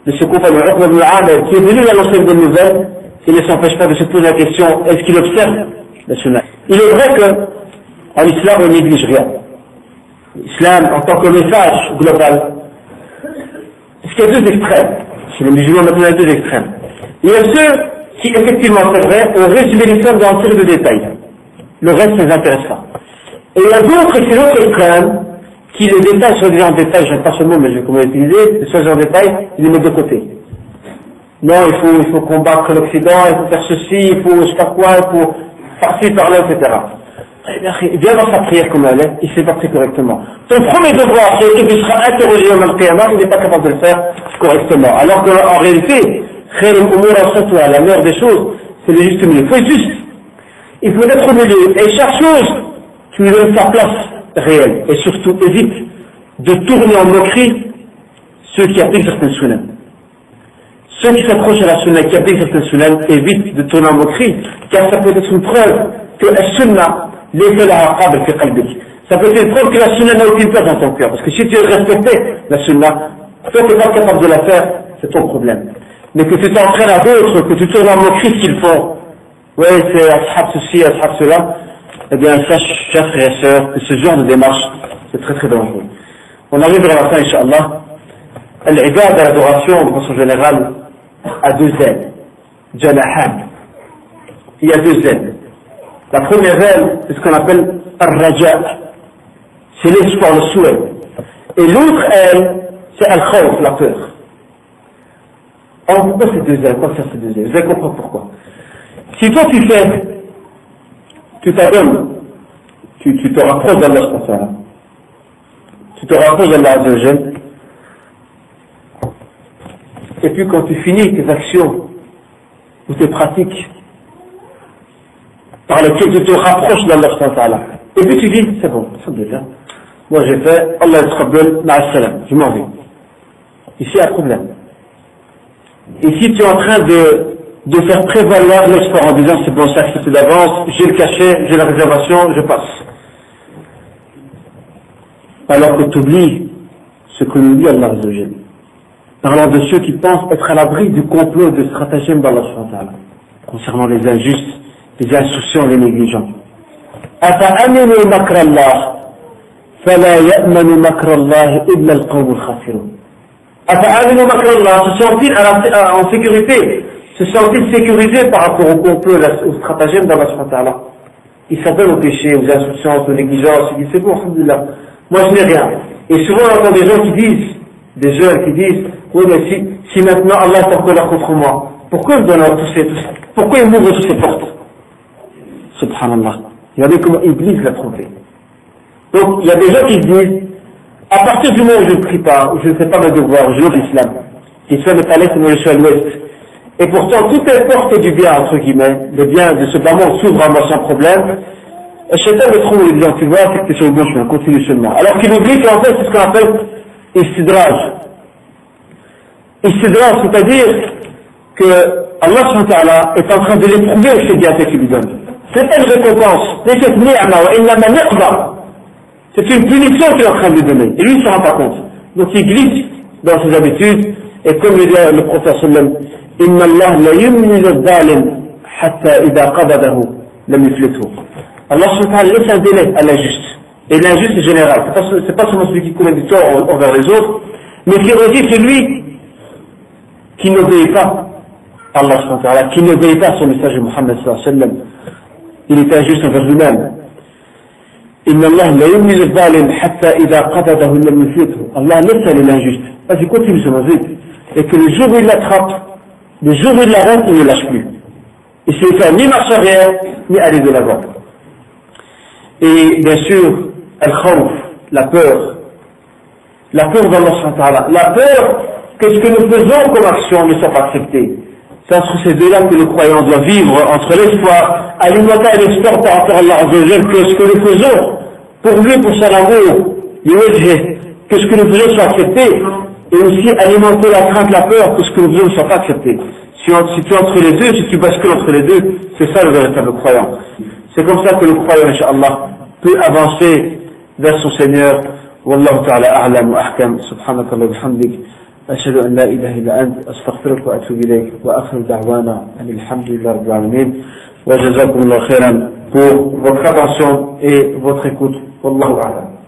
de ce compagnon, Uqba ibn Amir, qui est venu l'annoncer de bonnes nouvelles, il ne s'empêche pas de se poser la question, est-ce qu'il observe la sunna? Il est vrai qu'en islam, on néglige rien. L'islam, en tant que message global, parce qu'il y a deux extrêmes. Chez les musulmans, maintenant, il y a deux extrêmes. Il y a ceux qui, effectivement, c'est vrai, ont résumé l'islam dans une série de détails. Le reste ne les intéresse pas. Et il y a d'autres, et c'est l'autre extrême, qui les détails, soit déjà en détail, je n'aime pas ce mot, mais je vais comment l'utiliser, soit en détail, ils les mettent de côté. Non, il faut, il faut combattre l'Occident, il faut faire ceci, il faut, je sais pas quoi, il faut par-ci, par-là, et cetera. Il vient dans sa prière comme elle est, il s'est battu correctement. Ton premier devoir, c'est qu'il sera interrogé au même qiyamah, il n'est pas capable de le faire correctement. Alors qu'en réalité, la meilleure des choses, c'est le juste milieu. Il faut être juste. Il faut être au milieu. Et chaque chose, tu lui donnes sa place réelle. Et surtout, évite de tourner en moquerie ceux qui appliquent certaines sunnahs. Ceux qui s'approchent à la sunnah, qui appliquent certaines sunnahs, évite de tourner en moquerie, car ça peut être une preuve que la sunnah, ça peut être une preuve que la sunna n'a aucune place dans ton cœur. Parce que si tu respectais la sunna, toi tu n'es pas capable de la faire, c'est ton problème. Mais que tu t'entraînes à d'autres, que tu tournes en moquerie ce qu'ils font, ouais c'est ashab ceci, ashab cela, eh bien sache, chers frères et sœurs, que ce genre de démarche, c'est très très dangereux. On arrive à la fin, Inch'Allah. L'ibad, l'adoration, de façon générale, a deux ailes. Janahan. Il y a deux ailes. La première aile, c'est ce qu'on appelle al-raja, c'est l'espoir, le souhait. Et l'autre aile, c'est al-khawf, la peur. Alors pourquoi ces deux ailes? Pourquoi faire ces deux ailes? Vous allez comprendre pourquoi. Si toi tu fais, tu t'adonnes, tu, tu te rapproches d'Allah, tu te rapproches d'Allah Azzawajal, et puis quand tu finis tes actions ou tes pratiques, par lesquels tu te rapproches d'Allah, et puis tu dis, c'est bon, c'est bien, moi j'ai fait, Allah yatqabbal, ma'as-salam, je m'en vais. Ici il y a un problème. Ici tu es en train de, de faire prévaloir l'espoir en disant, c'est bon, ça accepté d'avance, j'ai le cachet, j'ai la réservation, je passe. Alors que tu oublies ce que nous dit Allah Azzawajal, parlant de ceux qui pensent être à l'abri du complot de stratagème d'Allah concernant les injustes, les insouciants, les négligents. أفأمنوا مكر الله فلا يأمن مكر الله إلا القوم الخاسرون. أفأمنوا مكر الله, se sentent-ils en sécurité, se sentent-ils sécurisés par rapport au complot, au stratagème d'Allah subhanahu wa ta'ala? Ils s'appellent au péché, aux insouciances, aux négligences, ils disent c'est bon, alhamdulillah, moi je n'ai rien. Et souvent on entend des gens qui disent, des jeunes qui disent, oui mais si, si maintenant Allah est encore là contre moi, pourquoi il me donne tous ces, tous ces, pourquoi il m'ouvre toutes ces portes? Subhanallah. Regardez comment Iblis l'a trompé. Donc, il y a des gens qui se disent, à partir du moment où je ne prie pas, où je ne fais pas mes devoirs, je l'ouvre l'islam. L'islam est à l'est, moi je suis à l'ouest. Et pourtant, toutes les portes du bien, entre guillemets, le bien de ce bas monde s'ouvre à moi sans problème. Et Shaitan le trouve en lui disant, tu vois, c'est que tu es sur le bon chemin, continue seulement. Alors qu'il oublie qu'en fait, c'est ce qu'on appelle istidraj. Istidraj, c'est-à-dire que Allah subhanahu wa ta'ala est en train de l'éprouver avec ces bienfaits qu'il lui donne. C'est pas une récompense, c'est une punition qu'il est en train de lui donner. Et lui, il ne se rend pas compte. Donc il glisse dans ses habitudes, et comme le dit le prophète sallam, Inna Allah la yumni al-zalim hatta idha qabadahu lam yuflithu. Allah subhanahu wa ta'ala laisse un délai à l'injuste. Et l'injuste est général. C'est pas, c'est pas seulement celui qui commet du tort envers les autres, mais qui redit celui qui n'obéit pas à Allah subhanahu wa ta'ala, qui n'obéit pas à son message de Muhammad sallallahu alayhi wa sallam. Il est injuste envers lui-même. Inna Allah la yumni al-zalim hatta idha qabadahu lam yuflithu. Allah laisse aller l'injuste. Vas-y, continue son vite. Et que le jour où il l'attrape, le jour où il l'arrête, il ne lâche plus. Il ne sait faire ni marche arrière, ni aller de l'avant. Et bien sûr, al-khawf, la peur. La peur d'Allah subhanahu wa ta'ala. La peur que ce que nous faisons comme action ne soit pas accepté. C'est entre ces deux-là que le croyant doit vivre, entre l'espoir, alimenter l'espoir par rapport à Allah Azzawajal, que ce que nous faisons pour lui, pour son amour, que ce que nous faisons soit accepté, et aussi alimenter la crainte, la peur, que ce que nous faisons ne soit pas accepté. Si, si tu es entre les deux, si tu bascules entre les deux, c'est ça le véritable croyant. C'est comme ça que le croyant, Inch'Allah, peut avancer vers son Seigneur. Wallahu ta'ala a'lam wa ahkam. Subhanakallah wa bihamdik. أشهد أن لا إله إلا أنت أستغفرك وأتوب إليك وآخر دعوانا أن الحمد لله رب العالمين وجزاكم الله خيرا pour votre attention et votre écoute. Wallahu a'lam.